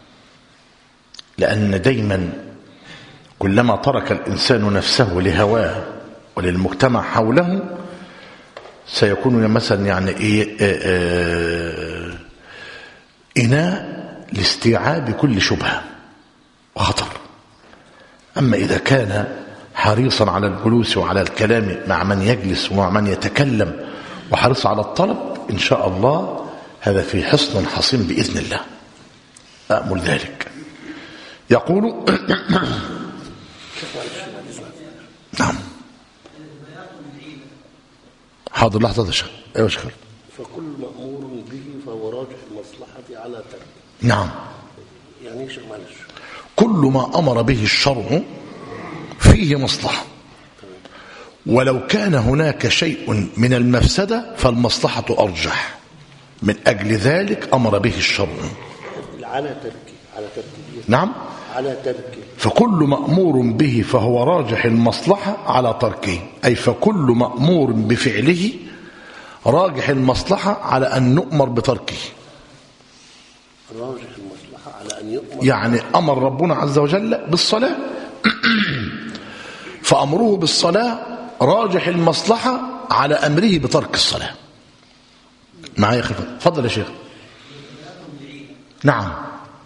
لأن دايما كلما ترك الإنسان نفسه لهواه وللمجتمع حوله سيكون مثلا يعني إناء لاستيعاب كل شبهة وخطر. أما إذا كان حريصا على الجلوس وعلى الكلام مع من يجلس ومع من يتكلم وحريص على الطلب، إن شاء الله هذا في حصن حصين بإذن الله. أأمل ذلك. يقول نعم. حاضر لحظة شيخ. أيوة شيخ. فكل مأمور به فهو راجح المصلحة على تركه. نعم. يعني ايش معلش؟ كل ما أمر به الشرع فيه مصلحة، ولو كان هناك شيء من المفسدة فالمصلحة أرجح، من أجل ذلك أمر به الشرع على تركه. نعم، على تركه. فكل مأمور به فهو راجح المصلحة على تركه، أي فكل مأمور بفعله راجح المصلحة على أن نؤمر بتركه. راجح المصلحة على أن يؤمر، يعني أمر ربنا عز وجل بالصلاة فأمره بالصلاة راجح المصلحة على أمره بترك الصلاة. معايا خفة؟ فضل يا شيخ. نعم.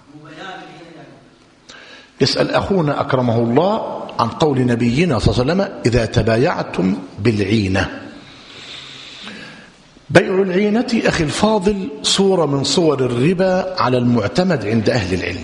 يسأل أخونا أكرمه الله عن قول نبينا صلى الله عليه وسلم: إذا تبايعتم بالعينة. بيع العينة أخي الفاضل صورة من صور الربا على المعتمد عند أهل العلم،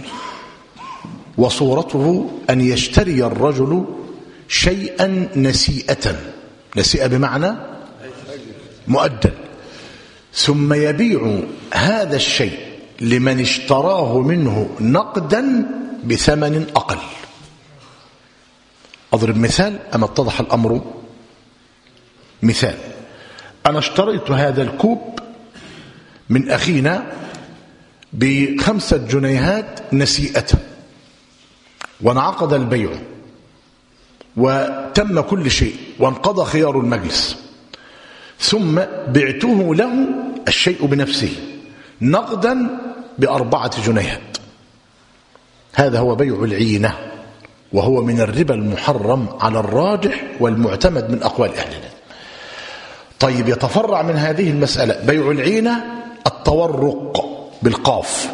وصورته أن يشتري الرجل شيئا نسيئة، نسيئة بمعنى مؤجل، ثم يبيع هذا الشيء لمن اشتراه منه نقدا بثمن أقل. أضرب مثال أما اتضح الأمر. مثال: أنا اشتريت هذا الكوب من أخينا ب5 جنيهات نسيئة، وانعقد البيع وتم كل شيء وانقضى خيار المجلس، ثم بعته له الشيء بنفسه نقدا ب4 جنيهات. هذا هو بيع العينة، وهو من الربا المحرم على الراجح والمعتمد من أقوال أهل العلم. طيب، يتفرع من هذه المسألة بيع العينة التورق بالقاف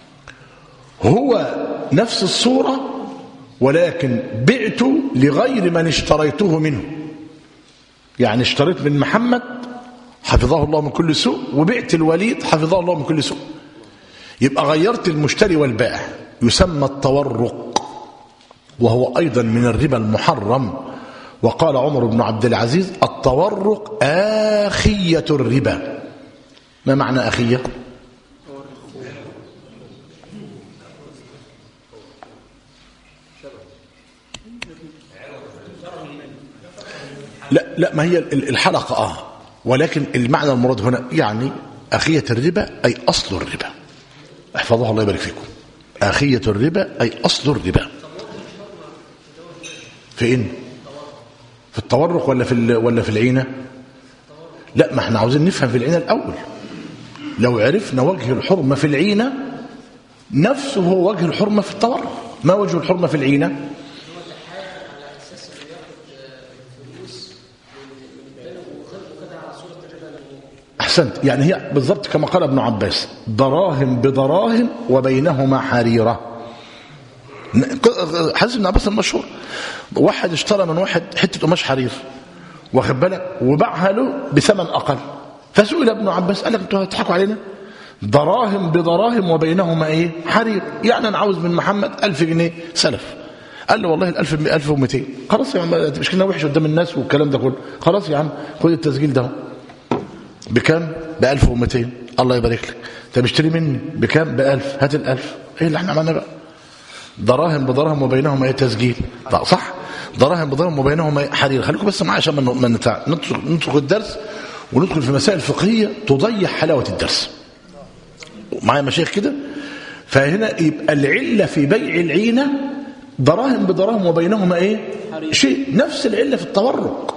هو نفس الصورة، ولكن بعت لغير من اشتريته منه. يعني اشتريت من محمد حفظه الله من كل سوء، وبعت الوليد حفظه الله من كل سوء، يبقى غيرت المشتري والبائع. يسمى التورق، وهو أيضا من الربا المحرم. وقال عمر بن عبد العزيز: التورق آخية الربا. ما معنى آخية؟ لا ما هي الحلقة ولكن المعنى المراد هنا يعني آخية الربا أي أصل الربا. احفظوها الله يبارك فيكم. آخية الربا أي أصل الربا. فين؟ في التورق ولا في العينة؟ لا، ما احنا عاوزين نفهم في العينة الأول. لو عرفنا وجه الحرمة في العينة نفسه هو وجه الحرمة في التورق. ما وجه الحرمة في العينة؟ أحسنت. يعني هي بالضبط كما قال ابن عباس: دراهم بدراهم وبينهما حريرة. حديث ابن عباس المشهور، واحد اشترى من واحد حتة قماش حرير واخد بالك وباعها له بثمن أقل، فسئل ابن عباس قال لك انتوا هتضحكوا علينا؟ دراهم بدراهم وبينهما ايه؟ حرير. يعني انا عاوز من محمد 1000 جنيه سلف. قال له والله 1200. خلاص يا عم، مش كنا وحش قدام الناس والكلام ده كله. خلاص يا عم خد التسجيل ده. بكام؟ ب1200. الله يبارك لك. انت بتشتري مني بكام؟ ب1000. هات ال1000. ايه اللي احنا عملنا بقى؟ دراهم بدراهم وبينهما ايه؟ تسجيل. صح؟ دراهم بدراهم وبينهما حرير. خليكم بس معايا عشان ما ندخل الدرس وندخل في مسائل فقهيه تضيع حلاوه الدرس. معايا مشايخ كده؟ فهنا يبقى العله في بيع العينه دراهم بدراهم وبينهما ايه؟ شيء. نفس العله في التورق.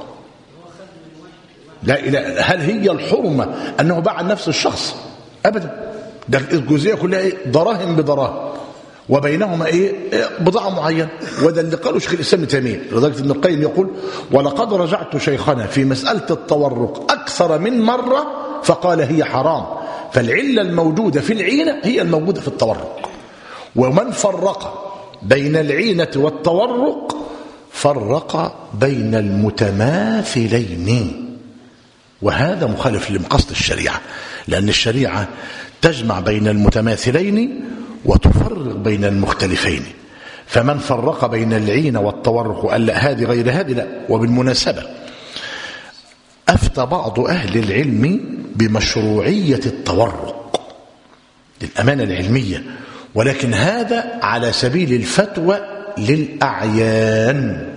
لا، هل هي الحرمه انه باع نفس الشخص؟ ابدا. ده الجزئيه كلها ايه؟ دراهم بدراهم وبينهما ايه؟ بضاعه معينه. وده اللي قاله شيخ الاسلام ابن تيميه، لذلك ابن القيم يقول: ولقد رجعت شيخنا في مساله التورق اكثر من مره فقال هي حرام. فالعله الموجوده في العينه هي الموجوده في التورق. ومن فرق بين العينه والتورق فرق بين المتماثلين، وهذا مخالف لمقصد الشريعه، لان الشريعه تجمع بين المتماثلين وتفرق بين المختلفين. فمن فرق بين العين والتورق وقال لا هذه غير هذه لا. وبالمناسبة أفتى بعض أهل العلم بمشروعية التورق للأمانة العلمية، ولكن هذا على سبيل الفتوى للأعيان.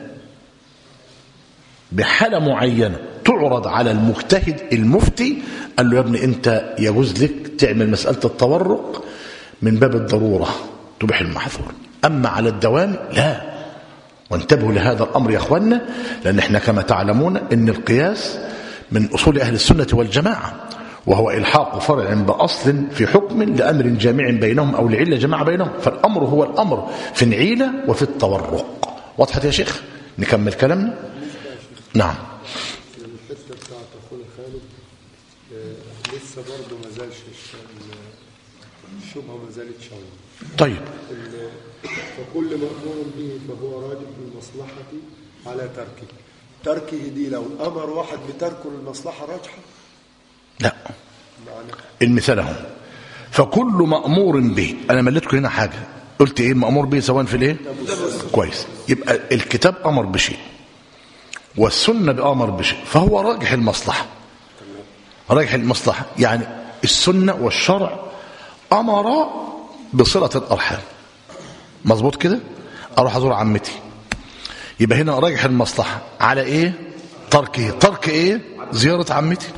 بحالة معينة تعرض على المجتهد المفتي، قال له يا ابني أنت يجوز لك تعمل مسألة التورق من باب الضرورة تبيح المحظور، أما على الدوام لا. وانتبهوا لهذا الأمر يا أخوانا، لأن احنا كما تعلمون أن القياس من أصول أهل السنة والجماعة، وهو إلحاق فرع بأصل في حكم لأمر جامع بينهم أو لعلة جماعة بينهم. فالأمر هو الأمر في العيلة وفي التورق. وضحت يا شيخ؟ نكمل كلامنا. نعم. الحته بتاعت اخونا خالد لسه برضه ما زالش الشبهه ما زالت شويه. طيب. فكل مأمور به فهو راجح للمصلحه على تركه دي لو امر واحد بتركه للمصلحه راجحه؟ لا. المثال اهو: فكل مأمور به. انا مليتكم هنا حاجه، قلت ايه مأمور به سواء في الايه؟ كويس. يبقى الكتاب امر بشيء والسنة بأمر بشيء، فهو راجح المصلحة. راجح المصلحة يعني السنة والشرع أمر بصلة الأرحام. مظبوط كده؟ أروح أزور عمتي، يبقى هنا راجح المصلحة على إيه؟ تركه. ترك إيه؟ زيارة عمتي.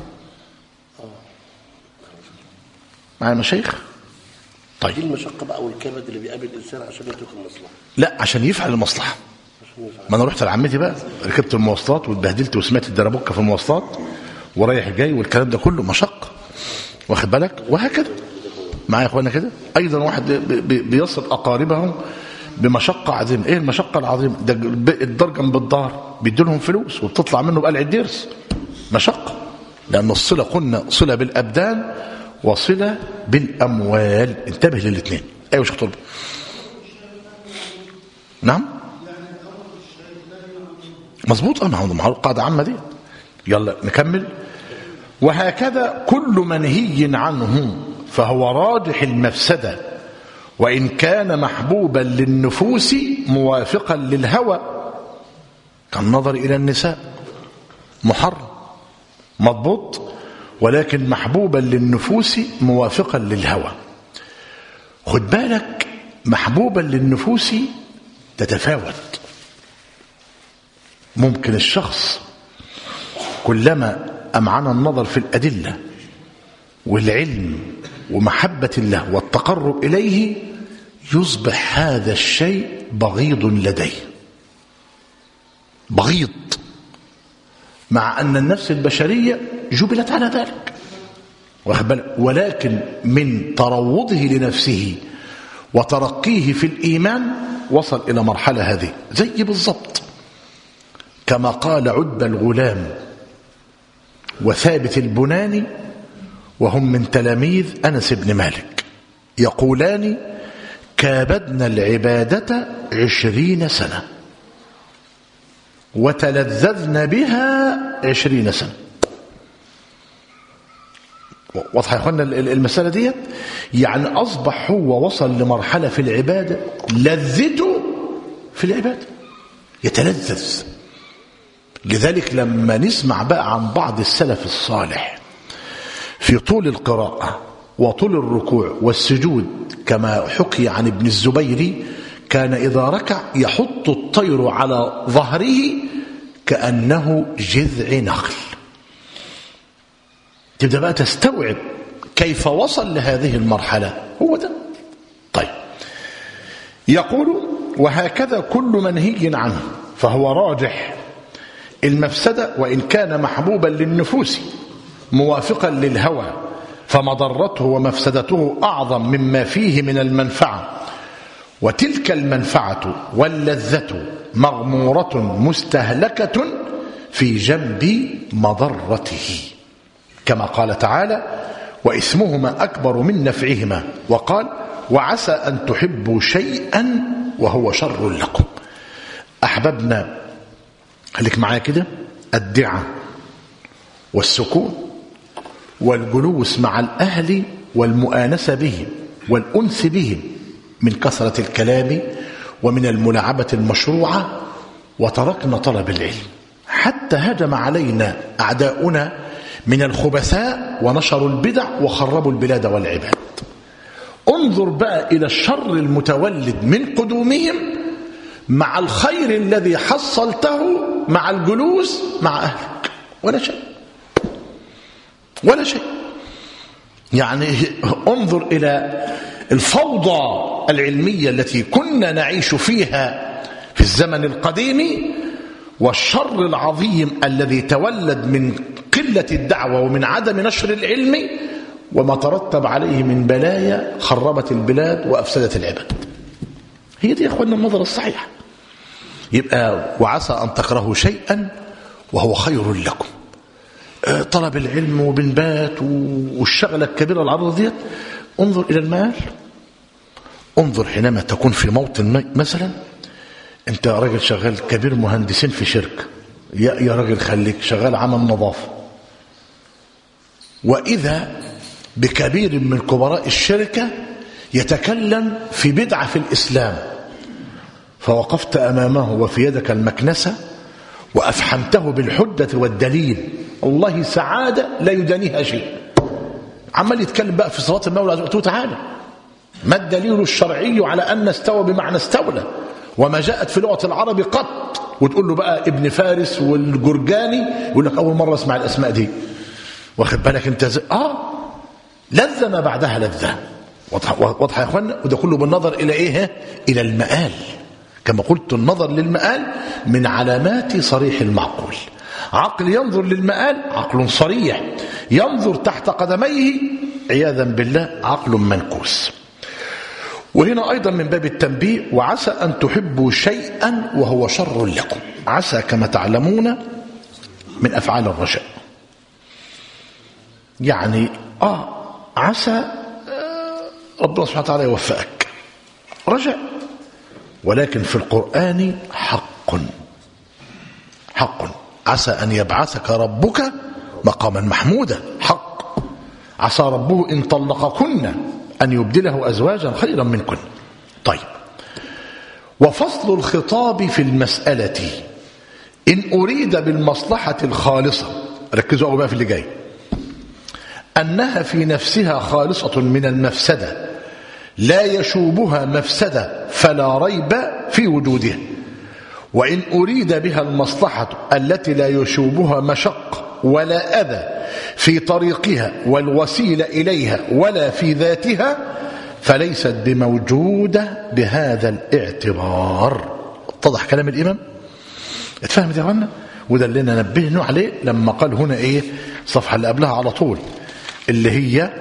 معايا مشايخ؟ طيب. دي المشقة بقى والكبد اللي بيقابل الإنسان عشان يترك المصلحة. لا، عشان يفعل المصلحة. ما انا رحت لعمتي بقى، ركبت المواصلات واتبهدلت وسمعت الدربكه في المواصلات ورايح جاي والكلام ده كله مشقه، واخد بالك؟ وهكذا معايا يا اخوانا كده. ايضا واحد بيصل اقاربهم بمشقه عظيمه. ايه المشقه العظيمه؟ ده الدرجم بالدار بيديلهم فلوس وبتطلع منه بقلع الدرس. مشقه، لان الصله قلنا صله بالابدان وصلة بالأموال. انتبه للاثنين. أيوة شيخ طلب. نعم مظبوط. مع القاعدة عامة دي. يلا نكمل. وهكذا كل منهي عنه فهو راجح المفسدة وإن كان محبوبا للنفوس موافقا للهوى، كالنظر إلى النساء محرم مضبوط، ولكن محبوبا للنفوس موافقا للهوى. خد بالك، محبوبا للنفوس تتفاوت. ممكن الشخص كلما أمعن النظر في الأدلة والعلم ومحبة الله والتقرب إليه يصبح هذا الشيء بغيض لديه، بغيض، مع أن النفس البشرية جبلت على ذلك، ولكن من تروضه لنفسه وترقيه في الإيمان وصل إلى مرحلة هذه. زي بالضبط كما قال عتبة الغلام وثابت البناني وهم من تلاميذ أنس بن مالك، يقولان: كابدنا العبادة 20 سنة وتلذذنا بها 20 سنة. واضح يا أخوانا المسألة دي؟ يعني أصبح هو وصل لمرحلة في العبادة لذته في العبادة، يتلذذ. لذلك لما نسمع بقى عن بعض السلف الصالح في طول القراءة وطول الركوع والسجود، كما حكي عن ابن الزبير كان إذا ركع يحط الطير على ظهره كأنه جذع نخل. تبدأ بقى تستوعب كيف وصل لهذه المرحلة. هو ده. طيب، يقول: وهكذا كل منهي عنه فهو راجح المفسدة وإن كان محبوبا للنفوس موافقا للهوى، فمضرته ومفسدته أعظم مما فيه من المنفعة، وتلك المنفعة واللذة مغمورة مستهلكة في جنب مضرته، كما قال تعالى: وإثمهما أكبر من نفعهما، وقال: وعسى أن تحبوا شيئا وهو شر لكم. أحببنا، خليك معايا كده، الدعاء والسكون والجلوس مع الأهل والمؤانسة بهم والأنس بهم من كثرة الكلام ومن الملاعبة المشروعة، وتركنا طلب العلم حتى هجم علينا أعداؤنا من الخبثاء ونشروا البدع وخربوا البلاد والعباد. انظر بقى إلى الشر المتولد من قدومهم مع الخير الذي حصلته مع الجلوس مع أهلك. ولا شيء، ولا شيء. يعني انظر إلى الفوضى العلمية التي كنا نعيش فيها في الزمن القديم، والشر العظيم الذي تولد من قلة الدعوة ومن عدم نشر العلم، وما ترتب عليه من بلايا خربت البلاد وأفسدت العباد. هي دي يا أخوانا النظرة الصحيحة. يبقى وعسى أن تكرهوا شيئا وهو خير لكم. طلب العلم وبنبات والشغلة الكبيرة العرض ديت. انظر إلى المال. انظر حينما تكون في موطن مثلا، انت راجل شغال كبير مهندسين في شركة، يا راجل خليك شغال عمل نظافة، وإذا بكبير من كبراء الشركة يتكلم في بدعة في الإسلام، فوقفت أمامه وفي يدك المكنسة وأفحمته بالحجة والدليل، والله سعادة لا يدانيها شيء. عمال يتكلم بقى في صلاة المولى عز وجل تعالى: ما الدليل الشرعي على أن استوى بمعنى استولى وما جاءت في لغة العرب قط. وتقول له بقى ابن فارس والجرجاني، يقول لك أول مرة اسمع الأسماء دي. واخد بالك انت لذة ما بعدها لذة. واضح يا اخوانا؟ وده كله بالنظر إلى إيه؟ إلى المآل. كما قلت، النظر للمآل من علامات صريح المعقول. عقل ينظر للمآل عقل صريح، ينظر تحت قدميه عياذا بالله عقل منكوس. وهنا أيضا من باب التنبيه: وعسى أن تحبوا شيئا وهو شر لكم. عسى كما تعلمون من أفعال الرجاء، يعني عسى ربنا سبحانه وتعالى يوفقك، رجاء. ولكن في القرآن حق، عسى أن يبعثك ربك مقاما محمودا، حق. عسى ربه إن طلقكن أن يبدله أزواجا خيرا منكن. طيب، وفصل الخطاب في المسألة إن أريد بالمصلحة الخالصة، ركزوا بقى في اللي جاي، أنها في نفسها خالصة من المفسدة لا يشوبها مفسدة فلا ريب في وجودها، وإن أريد بها المصلحة التي لا يشوبها مشق ولا أذى في طريقها والوسيلة إليها ولا في ذاتها فليست بموجودة بهذا الاعتبار. اتضح كلام الإمام؟ اتفهمت يا غنى؟ وده اللي ننبهنا عليه لما قال هنا ايه، الصفحة اللي قبلها على طول، اللي هي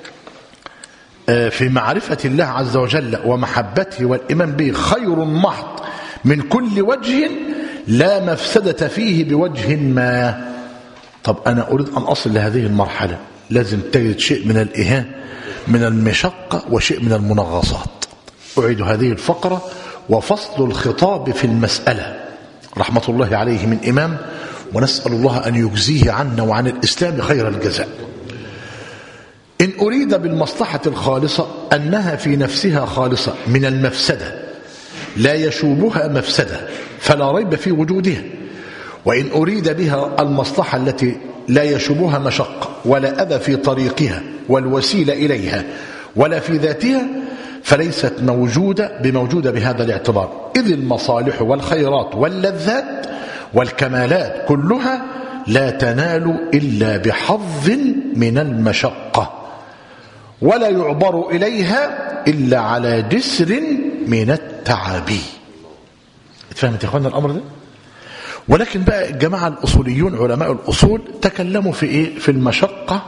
في معرفة الله عز وجل ومحبته والإيمان به خير محض من كل وجه لا مفسدة فيه بوجه ما. طب أنا أريد أن أصل لهذه المرحلة، لازم تجد شيء من الإهانة، من المشقة، وشيء من المنغصات. أعيد هذه الفقرة: وفصل الخطاب في المسألة، رحمة الله عليه من إمام، ونسأل الله أن يجزيه عنا وعن الإسلام خير الجزاء. إن أريد بالمصلحة الخالصة أنها في نفسها خالصة من المفسدة لا يشوبها مفسدة فلا ريب في وجودها، وإن أريد بها المصلحة التي لا يشوبها مشقة ولا أذى في طريقها والوسيلة إليها ولا في ذاتها فليست بموجودة بهذا الاعتبار، إذ المصالح والخيرات واللذات والكمالات كلها لا تنال إلا بحظ من المشقة، ولا يعبر إليها إلا على جسر من التعب. اتفهمت يا اخوانا الأمر ده؟ ولكن بقى الجماعة الأصوليون علماء الأصول تكلموا في إيه؟ في المشقة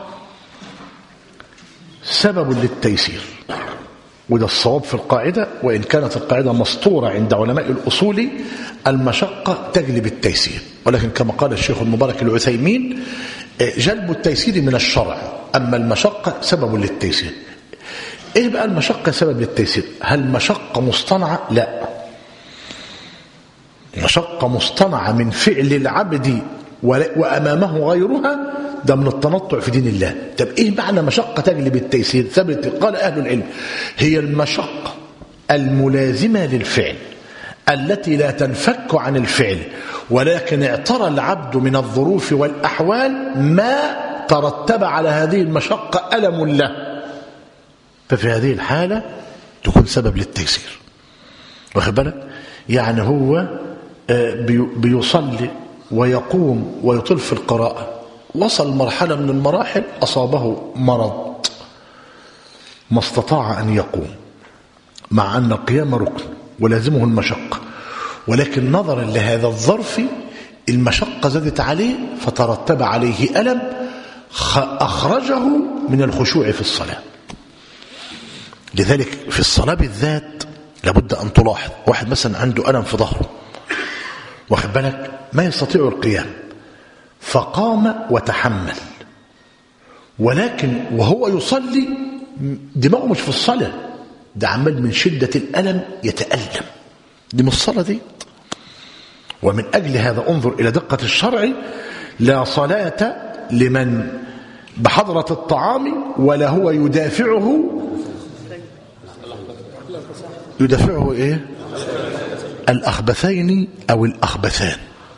سبب للتيسير، وده الصواب في القاعدة، وإن كانت القاعدة مسطورة عند علماء الأصول المشقة تجلب التيسير، ولكن كما قال الشيخ المبارك العثيمين جلب التيسير من الشرع، أما المشقة سبب للتيسير. إيه بقى المشقة سبب للتيسير؟ هل مشقة مصطنعة؟ لا، مشقة مصطنعة من فعل العبد وأمامه غيرها، ده من التنطع في دين الله. طب إيه معنى مشقة تجلب التيسير؟ ثبت قال أهل العلم هي المشقة الملازمة للفعل التي لا تنفك عن الفعل، ولكن اعترى العبد من الظروف والأحوال ما ترتب على هذه المشقة ألم له، ففي هذه الحالة تكون سبب للتيسير. واخد بالك؟ يعني هو بيصلي ويقوم ويطيل في القراءة، وصل مرحلة من المراحل أصابه مرض ما استطاع أن يقوم، مع أن القيام ركن ولازمه المشقة، ولكن نظرا لهذا الظرف المشقة زادت عليه فترتب عليه ألم أخرجه من الخشوع في الصلاة. لذلك في الصلاة بالذات لابد أن تلاحظ، واحد مثلا عنده ألم في ظهره، واخد بالك، ما يستطيع القيام، فقام وتحمل، ولكن وهو يصلي دماغه مش في الصلاة، ده عمال من شدة الألم يتألم، دي مش الصلاة دي. ومن أجل هذا انظر إلى دقة الشرع: لا صلاة لمن بحضرة الطعام ولا هو يدافعه إيه؟ الأخبثين أو الأخبثان.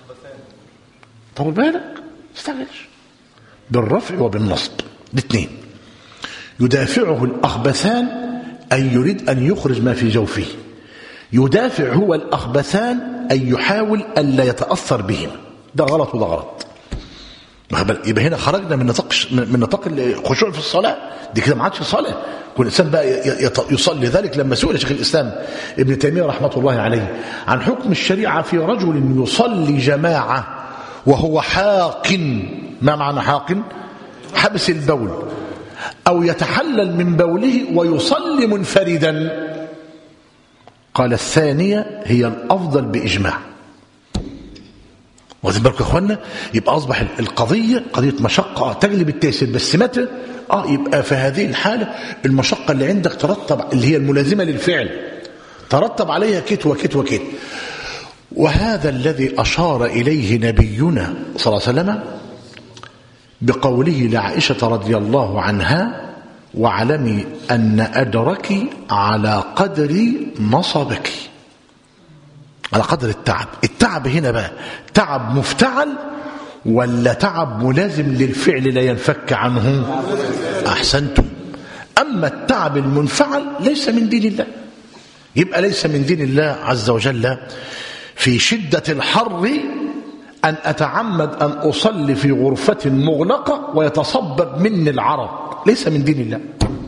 طب بالك استغلش بالرفع وبالنصب الاثنين. يدافعه الأخبثان أي يريد أن يخرج ما في جوفه، يدافع هو الأخبثان أي يحاول أن لا يتأثر بهم، ده غلط وده غلط. يبقى هنا خرجنا من نطاق الخشوع في الصلاة، دي كده ما عادش صلاة. كل إنسان بقى يصلي. ذلك لما سئل شيخ الإسلام ابن تيمية رحمة الله عليه عن حكم الشريعة في رجل يصلي جماعة وهو حاق، ما معنى حاق؟ حبس البول، أو يتحلل من بوله ويصلي منفردا. قال الثانية هي الأفضل بإجماع، واخدين بالكم يا اخوانا؟ يبقى اصبح القضيه قضيه مشقه تجلب التيسير، بس متى؟ يبقى في هذه الحاله المشقه اللي عندك ترتب، اللي هي الملازمه للفعل، ترتب عليها كت وكت وكت. وهذا الذي اشار اليه نبينا صلى الله عليه وسلم بقوله لعائشه رضي الله عنها: واعلمي ان اجرك على قدر نصبك، على قدر التعب. التعب هنا بقى تعب مفتعل ولا تعب ملازم للفعل لا ينفك عنه؟ أحسنتم. أما التعب المنفعل ليس من دين الله، يبقى ليس من دين الله عز وجل في شدة الحر أن أتعمد أن أصلي في غرفة مغلقة ويتصبب مني العرق، ليس من دين الله،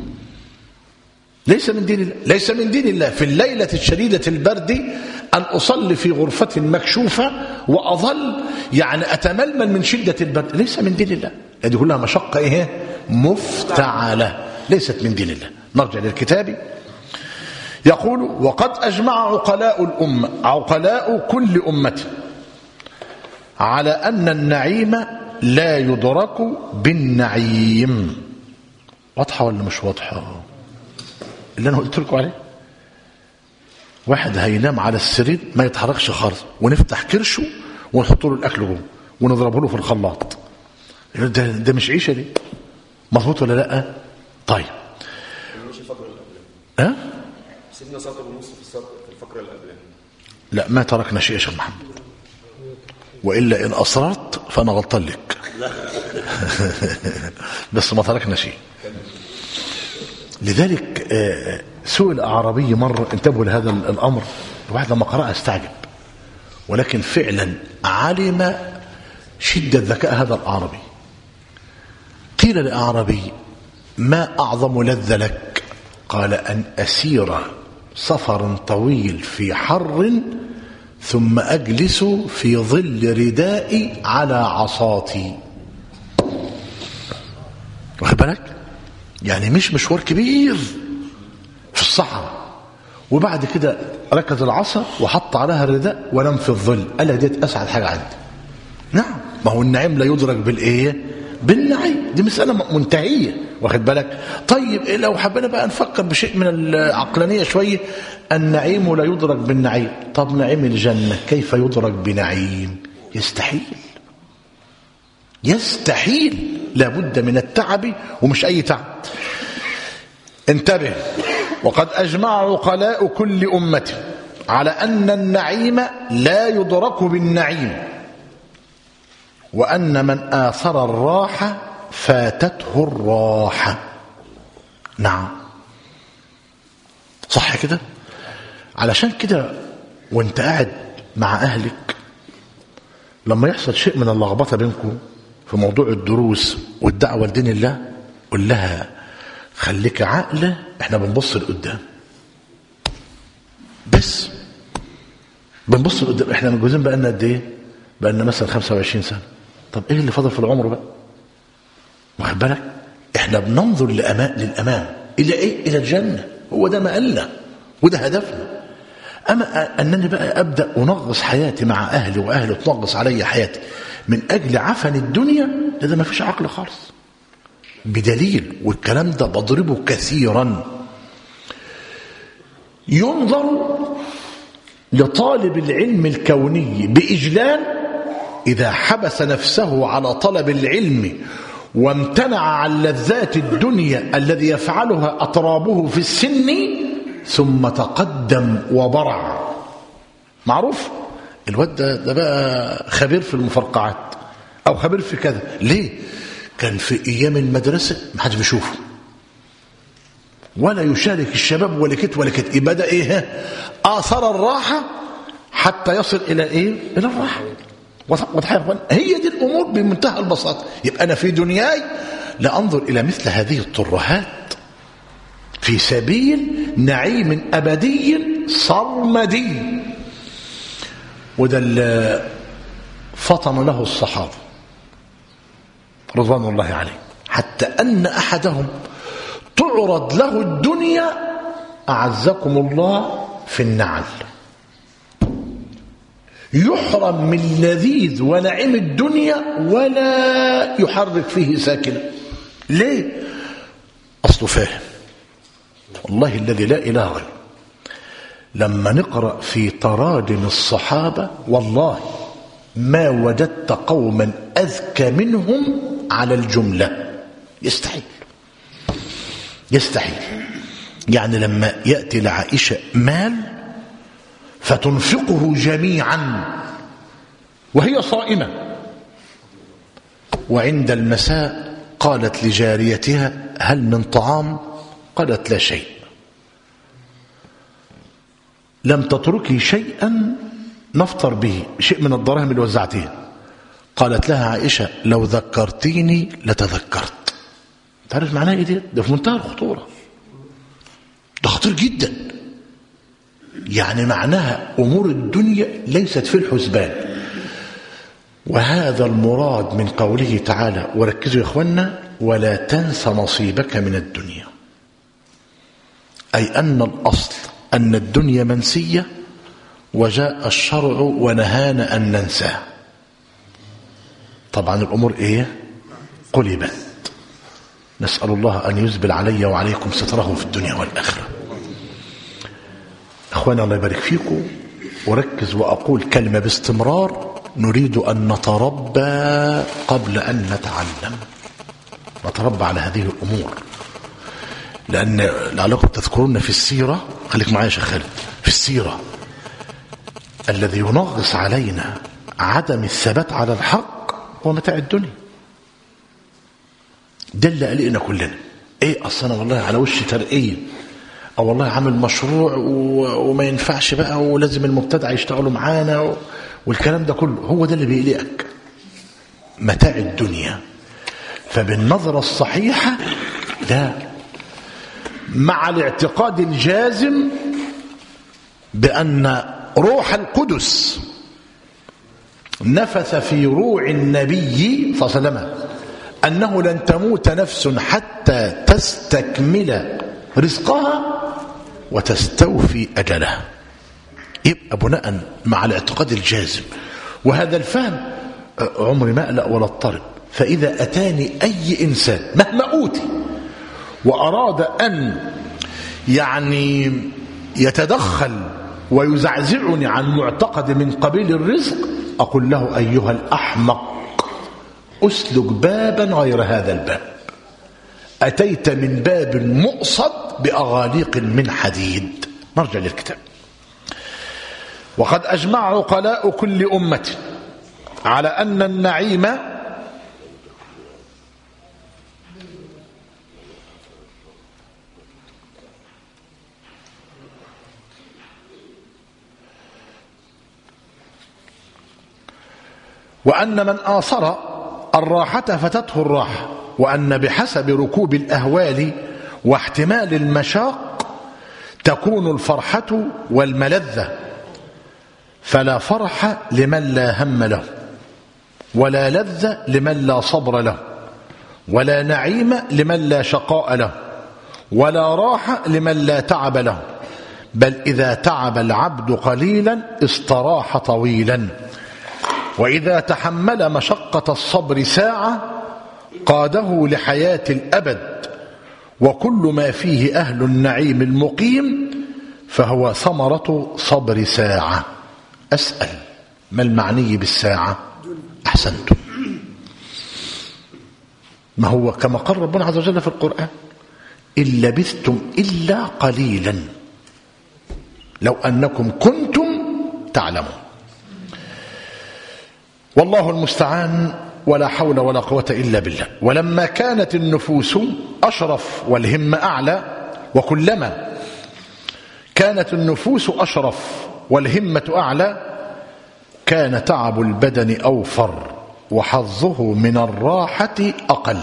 ليس من دين الله، ليس من دين الله في الليلة الشديدة البرد أن أصلي في غرفة مكشوفة وأظل يعني أتململ من شدة البرد، ليس من دين الله. هذه كلها مشقة مفتعلة، ليست من دين الله. نرجع للكتاب. يقول: وقد أجمع عقلاء الأمة، عقلاء كل أمة، على أن النعيم لا يدرك بالنعيم. واضحة ولا مش واضحة اللي أنا قلت لكم عليه؟ واحد هينام على السرير ما يتحركش خالص، ونفتح كرشه ونحط له الأكل جوه ونضربه له في الخلاط، ده مش عيشة دي، مظبوط ولا لا؟ طيب مش الفقرة اللي قبلها سيدنا سطر ونص في الفقرة اللي قبلها. لا، ما تركنا شيء يا شيخ محمد، وإلا إن أصررت فأنا غلطان لك بس ما تركنا شيء. لذلك سئل أعرابي مرة، انتبهوا لهذا الأمر، الواحد لما قرأ استعجب، ولكن فعلا علم شدة ذكاء هذا الأعرابي. قيل لأعرابي: ما أعظم لذة لك؟ قال: أن أسير سفر طويل في حر ثم أجلس في ظل ردائي على عصاتي. واخد بالك؟ يعني مش مشوار كبير في الصحراء، وبعد كده ركز العصا وحط عليها الرداء ونام في الظل. قال: دي أسعد حاجة عندي. نعم، ما هو النعيم لا يدرك بالإيه؟ بالنعيم، دي مسألة منتهية. واخد بالك؟ طيب لو حبينا بقى نفكر بشيء من العقلانية شوية، النعيم لا يدرك بالنعيم. طب نعيم الجنة كيف يدرك بنعيم؟ يستحيل، يستحيل، لابد من التعب، ومش أي تعب. انتبه: وقد أجمع عقلاء كل أمة على أن النعيم لا يدرك بالنعيم، وأن من آثر الراحة فاتته الراحة. نعم، صح كده؟ علشان كده وانت قاعد مع أهلك لما يحصل شيء من اللخبطة بينكم في موضوع الدروس والدعوة لدين الله، قل لها: خليك عاقلة، احنا بنبص لقدام، بس بنبص لقدام. احنا متجوزين بقالنا قد ايه؟ بقالنا مثلا 25 سنة. طب ايه اللي فاضل في العمر بقى؟ واخد بالك؟ احنا بننظر للامام، الى ايه؟ الى الجنة. هو ده مقالنا وده هدفنا. اما انني بقى ابدا انغص حياتي مع اهلي واهلي تنغص علي حياتي من اجل عفن الدنيا، ده ما فيش عقل خالص. بدليل، والكلام ده بضربه كثيرا، ينظر لطالب العلم الكوني بإجلال إذا حبس نفسه على طلب العلم وامتنع عن لذات الدنيا الذي يفعلها أطرابه في السن، ثم تقدم وبرع. معروف الواد ده بقى خبير في المفرقعات أو خبير في كذا. ليه؟ كان في أيام المدرسة ما حدش بيشوفه ولا يشارك الشباب ولا كت ولا كت. يبقى ده إيه؟ آثر الراحة حتى يصل إلى إيه؟ إلى الراحة. هي دي الأمور بمنتهى البساطة. يبقى أنا في دنياي لا أنظر إلى مثل هذه الترهات في سبيل نعيم أبدي صرمدي. وده اللي فطن له الصحابة رضوان الله عليه، حتى أن أحدهم تعرض له الدنيا أعزكم الله في النعل، يحرم من لذيذ ونعيم الدنيا ولا يحرك فيه ساكن. ليه؟ أصله فاهم. والله الذي لا إله غيره لما نقرأ في تراجم الصحابة والله ما وجدت قوما أذكى منهم على الجملة. يستحيل يستحيل. يعني لما يأتي لعائشة مال فتنفقه جميعا وهي صائمة، وعند المساء قالت لجاريتها هل من طعام؟ قالت لا شيء. لم تتركي شيئا نفطر به، شيء من الدراهم اللي وزعتيها. قالت لها عائشة لو ذكرتيني لتذكرت. تعرف معناه ايه؟ ده في منتهى الخطورة، ده خطير جدا. يعني معناها أمور الدنيا ليست في الحسبان. وهذا المراد من قوله تعالى، وركزوا يا إخوانا، ولا تنس نصيبك من الدنيا. أي أن الأصل أن الدنيا منسية، وجاء الشرع ونهانا أن ننساه. طبعا الأمور إيه؟ قلبت. نسأل الله أن يزبل علي وعليكم ستره في الدنيا والآخرة. أخوانا الله يبارك فيكم، وركز وأقول كلمة باستمرار، نريد أن نتربى قبل أن نتعلم، نتربى على هذه الأمور. لأن لعلكم تذكرون في السيرة، خليك معايا يا شيخ خالد، في السيرة الذي ينغص علينا عدم الثبات على الحق هو متاع الدنيا. ده اللي قلقنا كلنا. ايه اصلا والله على وش ترقيه، او والله عامل مشروع وما ينفعش بقى ولازم المبتدع يشتغلوا معانا والكلام ده كله، هو ده اللي بيقلقك، متاع الدنيا. فبالنظرة الصحيحة لا، مع الاعتقاد الجازم بأن روح القدس نفث في روع النبي صلى الله عليه وسلم أنه لن تموت نفس حتى تستكمل رزقها وتستوفي أجلها. يبقى بناء مع الاعتقاد الجازم وهذا الفهم عمري ما أقلق ولا اضطرب. فإذا أتاني أي إنسان مهما أوتي وأراد أن يعني يتدخل ويزعزعني عن معتقد من قبيل الرزق، أقول له أيها الأحمق أسلك بابا غير هذا الباب، أتيت من باب مؤصد بأغاليق من حديد. نرجع للكتاب. وقد أجمع عقلاء كل أمة على أن النعيم وأن من آثر الراحة فتته الراحة، وأن بحسب ركوب الأهوال واحتمال المشاق تكون الفرحة والملذة، فلا فرح لمن لا هم له، ولا لذة لمن لا صبر له، ولا نعيم لمن لا شقاء له، ولا راحة لمن لا تعب له، بل إذا تعب العبد قليلا استراح طويلا، وإذا تحمل مشقة الصبر ساعة قاده لحياة الأبد. وكل ما فيه أهل النعيم المقيم فهو ثمرة صبر ساعة. أسأل ما المعني بالساعة؟ أحسنتم. ما هو كما قال ربنا عز وجل في القرآن إن لبثتم إلا قليلا لو أنكم كنتم تعلمون. والله المستعان، ولا حول ولا قوة إلا بالله. ولما كانت النفوس أشرف والهمة أعلى، وكلما كانت النفوس أشرف والهمة أعلى كان تعب البدن أوفر وحظه من الراحة أقل.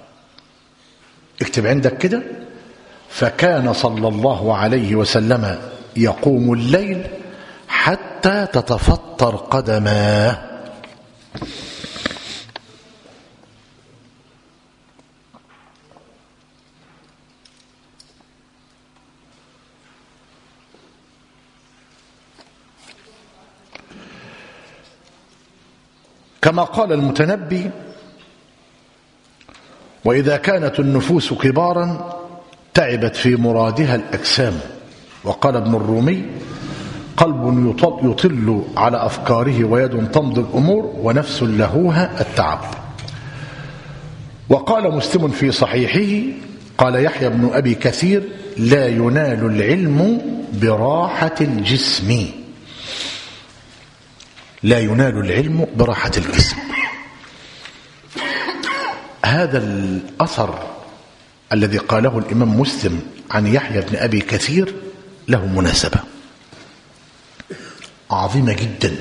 اكتب عندك كده. فكان صلى الله عليه وسلم يقوم الليل حتى تتفطر قدماه. كما قال المتنبي: وإذا كانت النفوس كبارا تعبت في مرادها الأجسام. وقال ابن الرومي: قلب يطل على أفكاره ويد تمضي الأمور ونفس لهوها التعب. وقال مسلم في صحيحه: قال يحيى بن أبي كثير: لا ينال العلم براحة الجسم. لا ينال العلم براحة الجسم. هذا الأثر الذي قاله الإمام مسلم عن يحيى بن أبي كثير له مناسبة عظيمة جدا،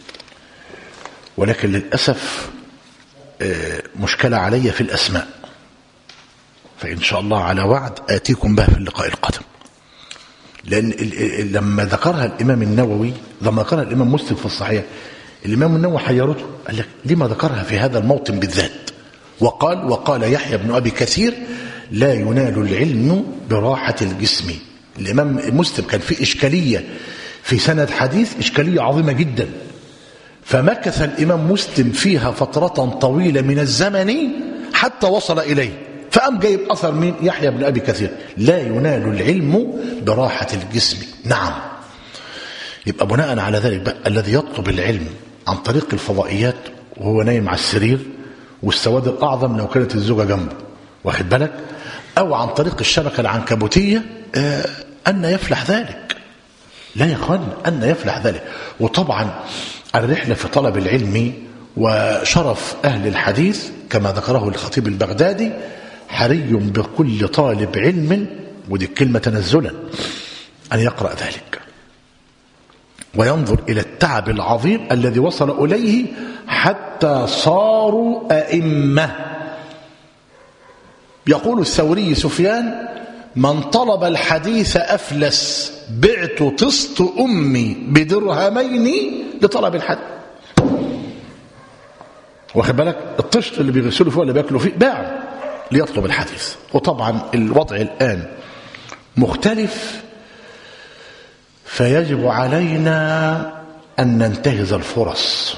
ولكن للأسف مشكلة علي في الأسماء، فإن شاء الله على وعد آتيكم بها في اللقاء القادم. لأن لما ذكرها الإمام النووي، لما ذكرها الإمام مسلم في الصحيح، الإمام النووي حيرته، قال لك لما ذكرها في هذا الموطن بالذات؟ وقال يحيى بن أبي كثير: لا ينال العلم براحة الجسم. الإمام مسلم كان في إشكالية في سند حديث، إشكالية عظيمة جدا، فمكث الإمام مسلم فيها فترة طويلة من الزمن حتى وصل إليه، فقام جايب أثر من يحيى بن أبي كثير: لا ينال العلم براحة الجسم. نعم، يبقى بناء على ذلك بقى الذي يطلب العلم عن طريق الفضائيات وهو نايم على السرير، والسواد الأعظم لو كانت الزوجة جنبه، واخد بالك، أو عن طريق الشبكة العنكبوتية، أن يفلح ذلك؟ لا يا أخوان، أن يفلح ذلك. وطبعا الرحلة في طلب العلم وشرف أهل الحديث كما ذكره الخطيب البغدادي: حري بكل طالب علم، ودي الكلمة تنزلا، أن يقرأ ذلك وينظر إلى التعب العظيم الذي وصل إليه حتى صاروا أئمة. يقول الثوري سفيان: من طلب الحديث أفلس، بعت طست أمي بدرهمين لطلب الحديث. واخد بالك، الطشت اللي بيغسلوا فيه ولا بياكلوا فيه باع ليطلب الحديث. وطبعا الوضع الآن مختلف، فيجب علينا أن ننتهز الفرص.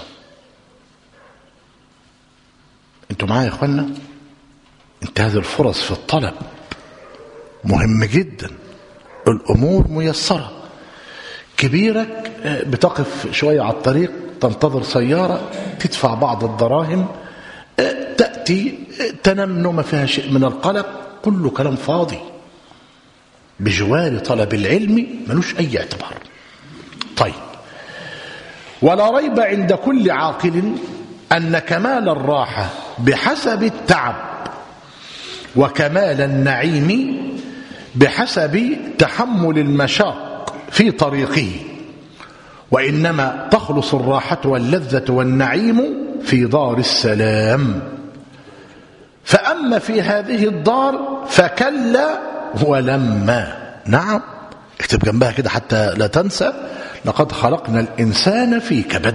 انتوا معايا يا اخوانا؟ انتهاز الفرص في الطلب مهم جدا. الأمور ميسرة. كبيرك بتقف شوية على الطريق، تنتظر سيارة، تدفع بعض الدراهم، تأتي تنام نوم فيها شيء من القلق، كله كلام فاضي. بجوار طلب العلم ملوش أي اعتبار. طيب، ولا ريب عند كل عاقل أن كمال الراحة بحسب التعب، وكمال النعيم بحسب تحمل المشاق في طريقه، وإنما تخلص الراحة واللذة والنعيم في دار السلام. فأما في هذه الدار فكلا ولما. نعم، اكتب جنبها كده حتى لا تنسى: لقد خلقنا الإنسان في كبد.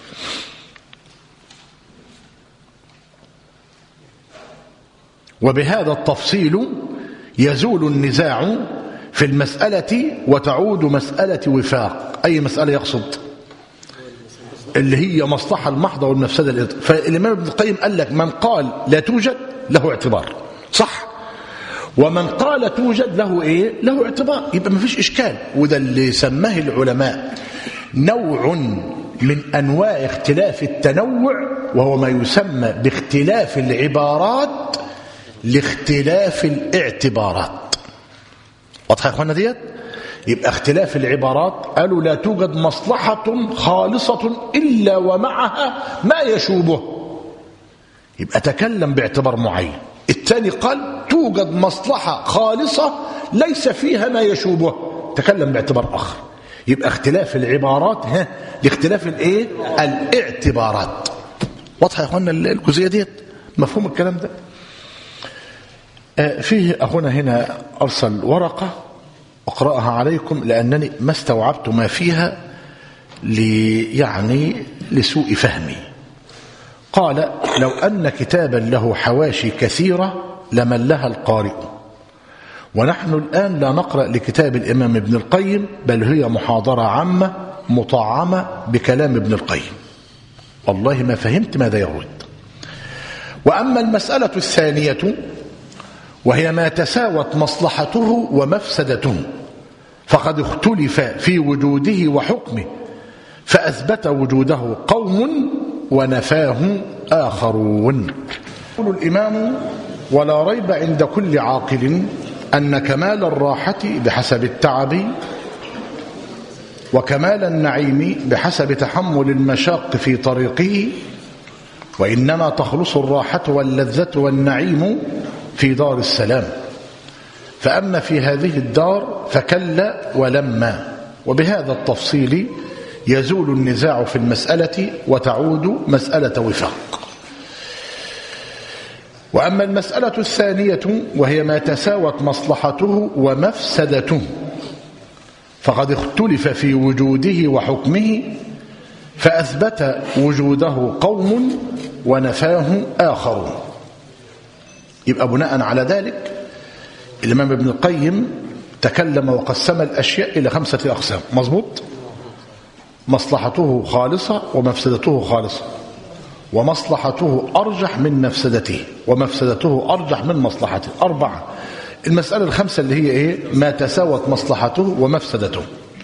وبهذا التفصيل يزول النزاع في المسألة وتعود مسألة وفاق. أي مسألة يقصد؟ اللي هي مصلحة المحضة والمفسدة. فالإمام ابن القيم قال لك: من قال لا توجد له اعتبار، صح؟ ومن قال توجد له ايه؟ له اعتبار. يبقى ما فيش إشكال. وده اللي سماه العلماء نوع من أنواع اختلاف التنوع، وهو ما يسمى باختلاف العبارات لاختلاف الاعتبارات. واضح يا اخوانا ديت؟ يبقى اختلاف العبارات، قالوا لا توجد مصلحة خالصة إلا ومعها ما يشوبه، يبقى تكلم باعتبار معين. الثاني قال توجد مصلحة خالصة ليس فيها ما يشوبه، تكلم باعتبار آخر. يبقى اختلاف العبارات لاختلاف الايه؟ الاعتبارات. واضح يا اخوانا الجزئية ديت؟ مفهوم الكلام ده؟ فيه أخونا هنا أرسل ورقة أقرأها عليكم لأنني ما استوعبت ما فيها لسوء فهمي. قال: لو أن كتابا له حواشي كثيرة لملها القارئ، ونحن الآن لا نقرأ لكتاب الإمام ابن القيم، بل هي محاضرة عامة مطعمة بكلام ابن القيم. والله ما فهمت ماذا يرد. وأما المسألة الثانية وهي ما تساوت مصلحته ومفسدته فقد اختلف في وجوده وحكمه فأثبت وجوده قوم ونفاه آخرون. يقول الإمام: ولا ريب عند كل عاقل أن كمال الراحة بحسب التعب وكمال النعيم بحسب تحمل المشاق في طريقه، وإنما تخلص الراحة واللذة والنعيم في دار السلام، فأما في هذه الدار فكلا ولما. وبهذا التفصيل يزول النزاع في المسألة وتعود مسألة وفاق. وأما المسألة الثانية وهي ما تساوت مصلحته ومفسدته فقد اختلف في وجوده وحكمه فأثبت وجوده قوم ونفاه آخرون. يبقى بناء على ذلك الإمام ابن القيم تكلم وقسم الأشياء إلى 5 أقسام. مظبوط؟ مصلحته خالصة ومفسدته خالصة، ومصلحته أرجح من مفسدته، ومفسدته أرجح من مصلحته. 4. المسألة الخامسة اللي هي إيه؟ ما تساوت مصلحته ومفسدته.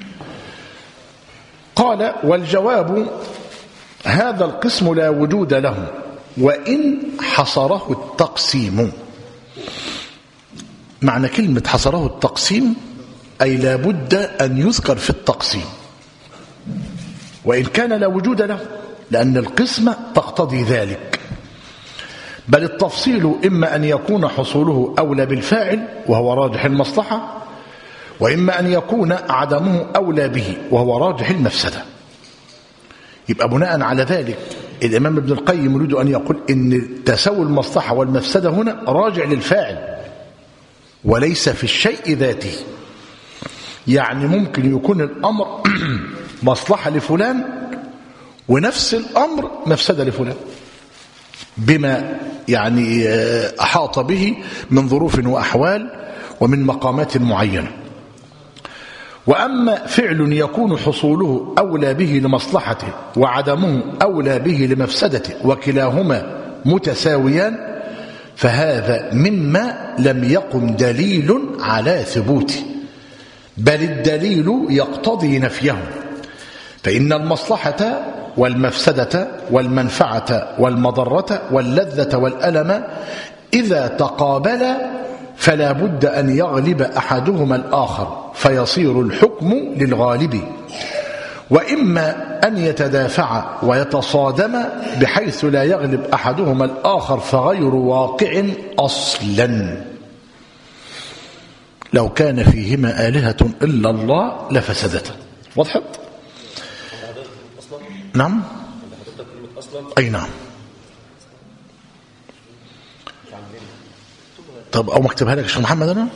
قال: والجواب هذا القسم لا وجود له وإن حصره التقسيم. معنى كلمة حصره التقسيم أي لا بد أن يذكر في التقسيم، وإن كان لا وجود له، لأن القسمة تقتضي ذلك. بل التفصيل إما أن يكون حصوله أولى بالفاعل وهو راجح المصلحة، وإما أن يكون عدمه أولى به وهو راجح المفسدة. يبقى بناء على ذلك الإمام ابن القيم يريد أن يقول إن تساوي المصلحة والمفسدة هنا راجع للفاعل وليس في الشيء ذاته. يعني ممكن يكون الأمر مصلحة لفلان ونفس الأمر مفسدة لفلان بما يعني أحاط به من ظروف وأحوال ومن مقامات معينة. وأما فعل يكون حصوله أولى به لمصلحته وعدمه أولى به لمفسدته وكلاهما متساويان فهذا مما لم يقم دليل على ثبوته، بل الدليل يقتضي نفيه. فإن المصلحة والمفسدة والمنفعة والمضرة واللذة والألم إذا تقابلا فلا بد أن يغلب أحدهما الآخر فيصير الحكم للغالب، وإما أن يتدافع ويتصادم بحيث لا يغلب أحدهما الآخر فغير واقع أصلا. لو كان فيهما آلهة إلا الله لفسدتا. وضحت؟ نعم. أي نعم. طب أو مكتبها لك يا شيخ محمد أنا.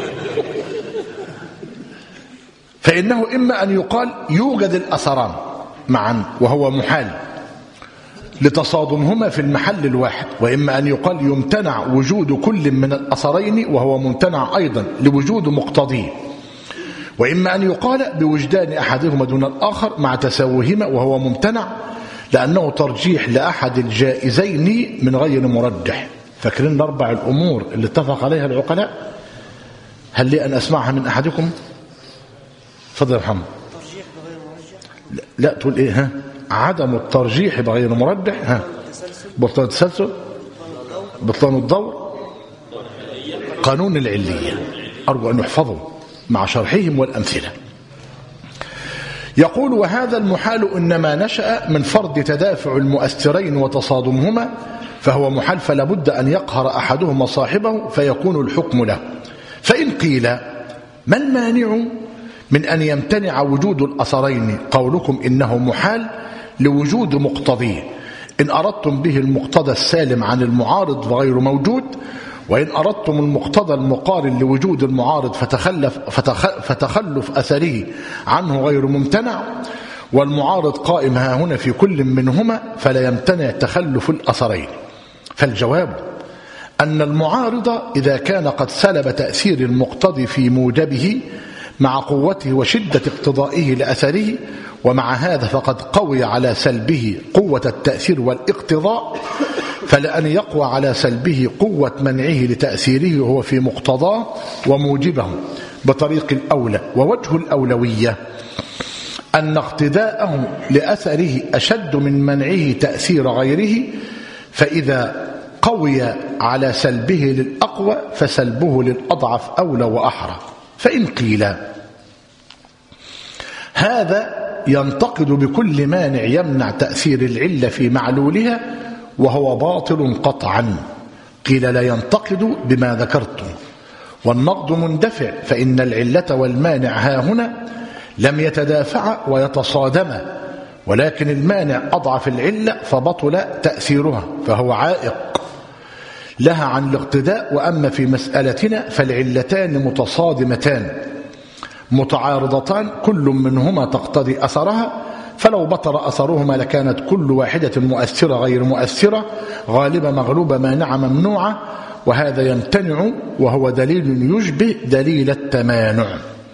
فإنه إما أن يقال يوجد الأثران معا وهو محال لتصادمهما في المحل الواحد، وإما أن يقال يمتنع وجود كل من الأثرين وهو ممتنع أيضا لوجود مقتضيه، وإما أن يقال بوجدان أحدهما دون الآخر مع تساويهما وهو ممتنع لأنه ترجيح لأحد الجائزين من غير مرجح. فاكرين الأربع الأمور اللي اتفق عليها العقلاء؟ هل لي أن أسمعها من أحدكم؟ تفضل يا محمد. ترجيح بغير مرجح؟ لا تقول إيه؟ ها؟ عدم الترجيح بغير مرجح. ها؟ بطلان التسلسل، بطلان الدور، قانون العلية. أرجو أن يحفظوا مع شرحهم والأمثلة. يقول: وهذا المحال إنما نشأ من فرض تدافع المؤثرين وتصادمهما، فهو محال فلا بد أن يقهر أحدهما صاحبه فيكون الحكم له. فإن قيل: ما المانع من أن يمتنع وجود الأثرين؟ قولكم إنه محال لوجود مقتضيه، إن أردتم به المقتضى السالم عن المعارض وغير موجود، وإن أردتم المقتضى المقارن لوجود المعارض فتخلف أثره عنه غير ممتنع، والمعارض قائم ها هنا في كل منهما فلا يمتنع تخلف الأثرين. فالجواب أن المعارض إذا كان قد سلب تأثير المقتضي في موجبه مع قوته وشدة اقتضائه لأثره ومع هذا فقد قوي على سلبه قوة التأثير والاقتضاء، فلأن يقوى على سلبه قوة منعه لتأثيره هو في مقتضاه وموجبه بطريق الأولى. ووجه الأولوية أن اقتداءه لأثره أشد من منعه تأثير غيره، فإذا قوي على سلبه للأقوى فسلبه للأضعف أولى وأحرى. فإن قيل هذا ينتقد بكل مانع يمنع تأثير العلة في معلولها وهو باطل قطعا، قيل لا ينتقد بما ذكرتم، والنقد مندفع، فإن العلة والمانع ها هنا لم يتدافعا ويتصادما، ولكن المانع أضعف العلة فبطل تأثيرها، فهو عائق لها عن الاقتداء. وأما في مسألتنا فالعلتان متصادمتان متعارضتان، كل منهما تقتضي أثرها، فلو بطل أثرهما لكانت كل واحدة مؤثرة غير مؤثرة، غالبة مغلوبة مانعة ممنوعة، وهذا يمتنع وهو دليل يشبه دليل التمانع.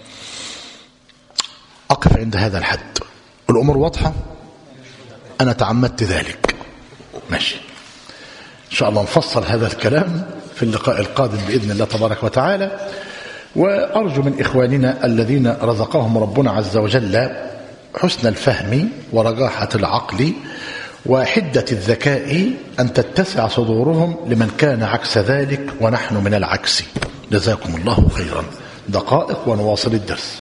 أقف عند هذا الحد. الأمور واضحة؟ أنا تعمدت ذلك. ماشي، إن شاء الله نفصل هذا الكلام في اللقاء القادم بإذن الله تبارك وتعالى. وأرجو من إخواننا الذين رزقهم ربنا عز وجل حسن الفهم ورجاحة العقل وحدة الذكاء أن تتسع صدورهم لمن كان عكس ذلك ونحن من العكس. جزاكم الله خيرا. دقائق ونواصل الدرس.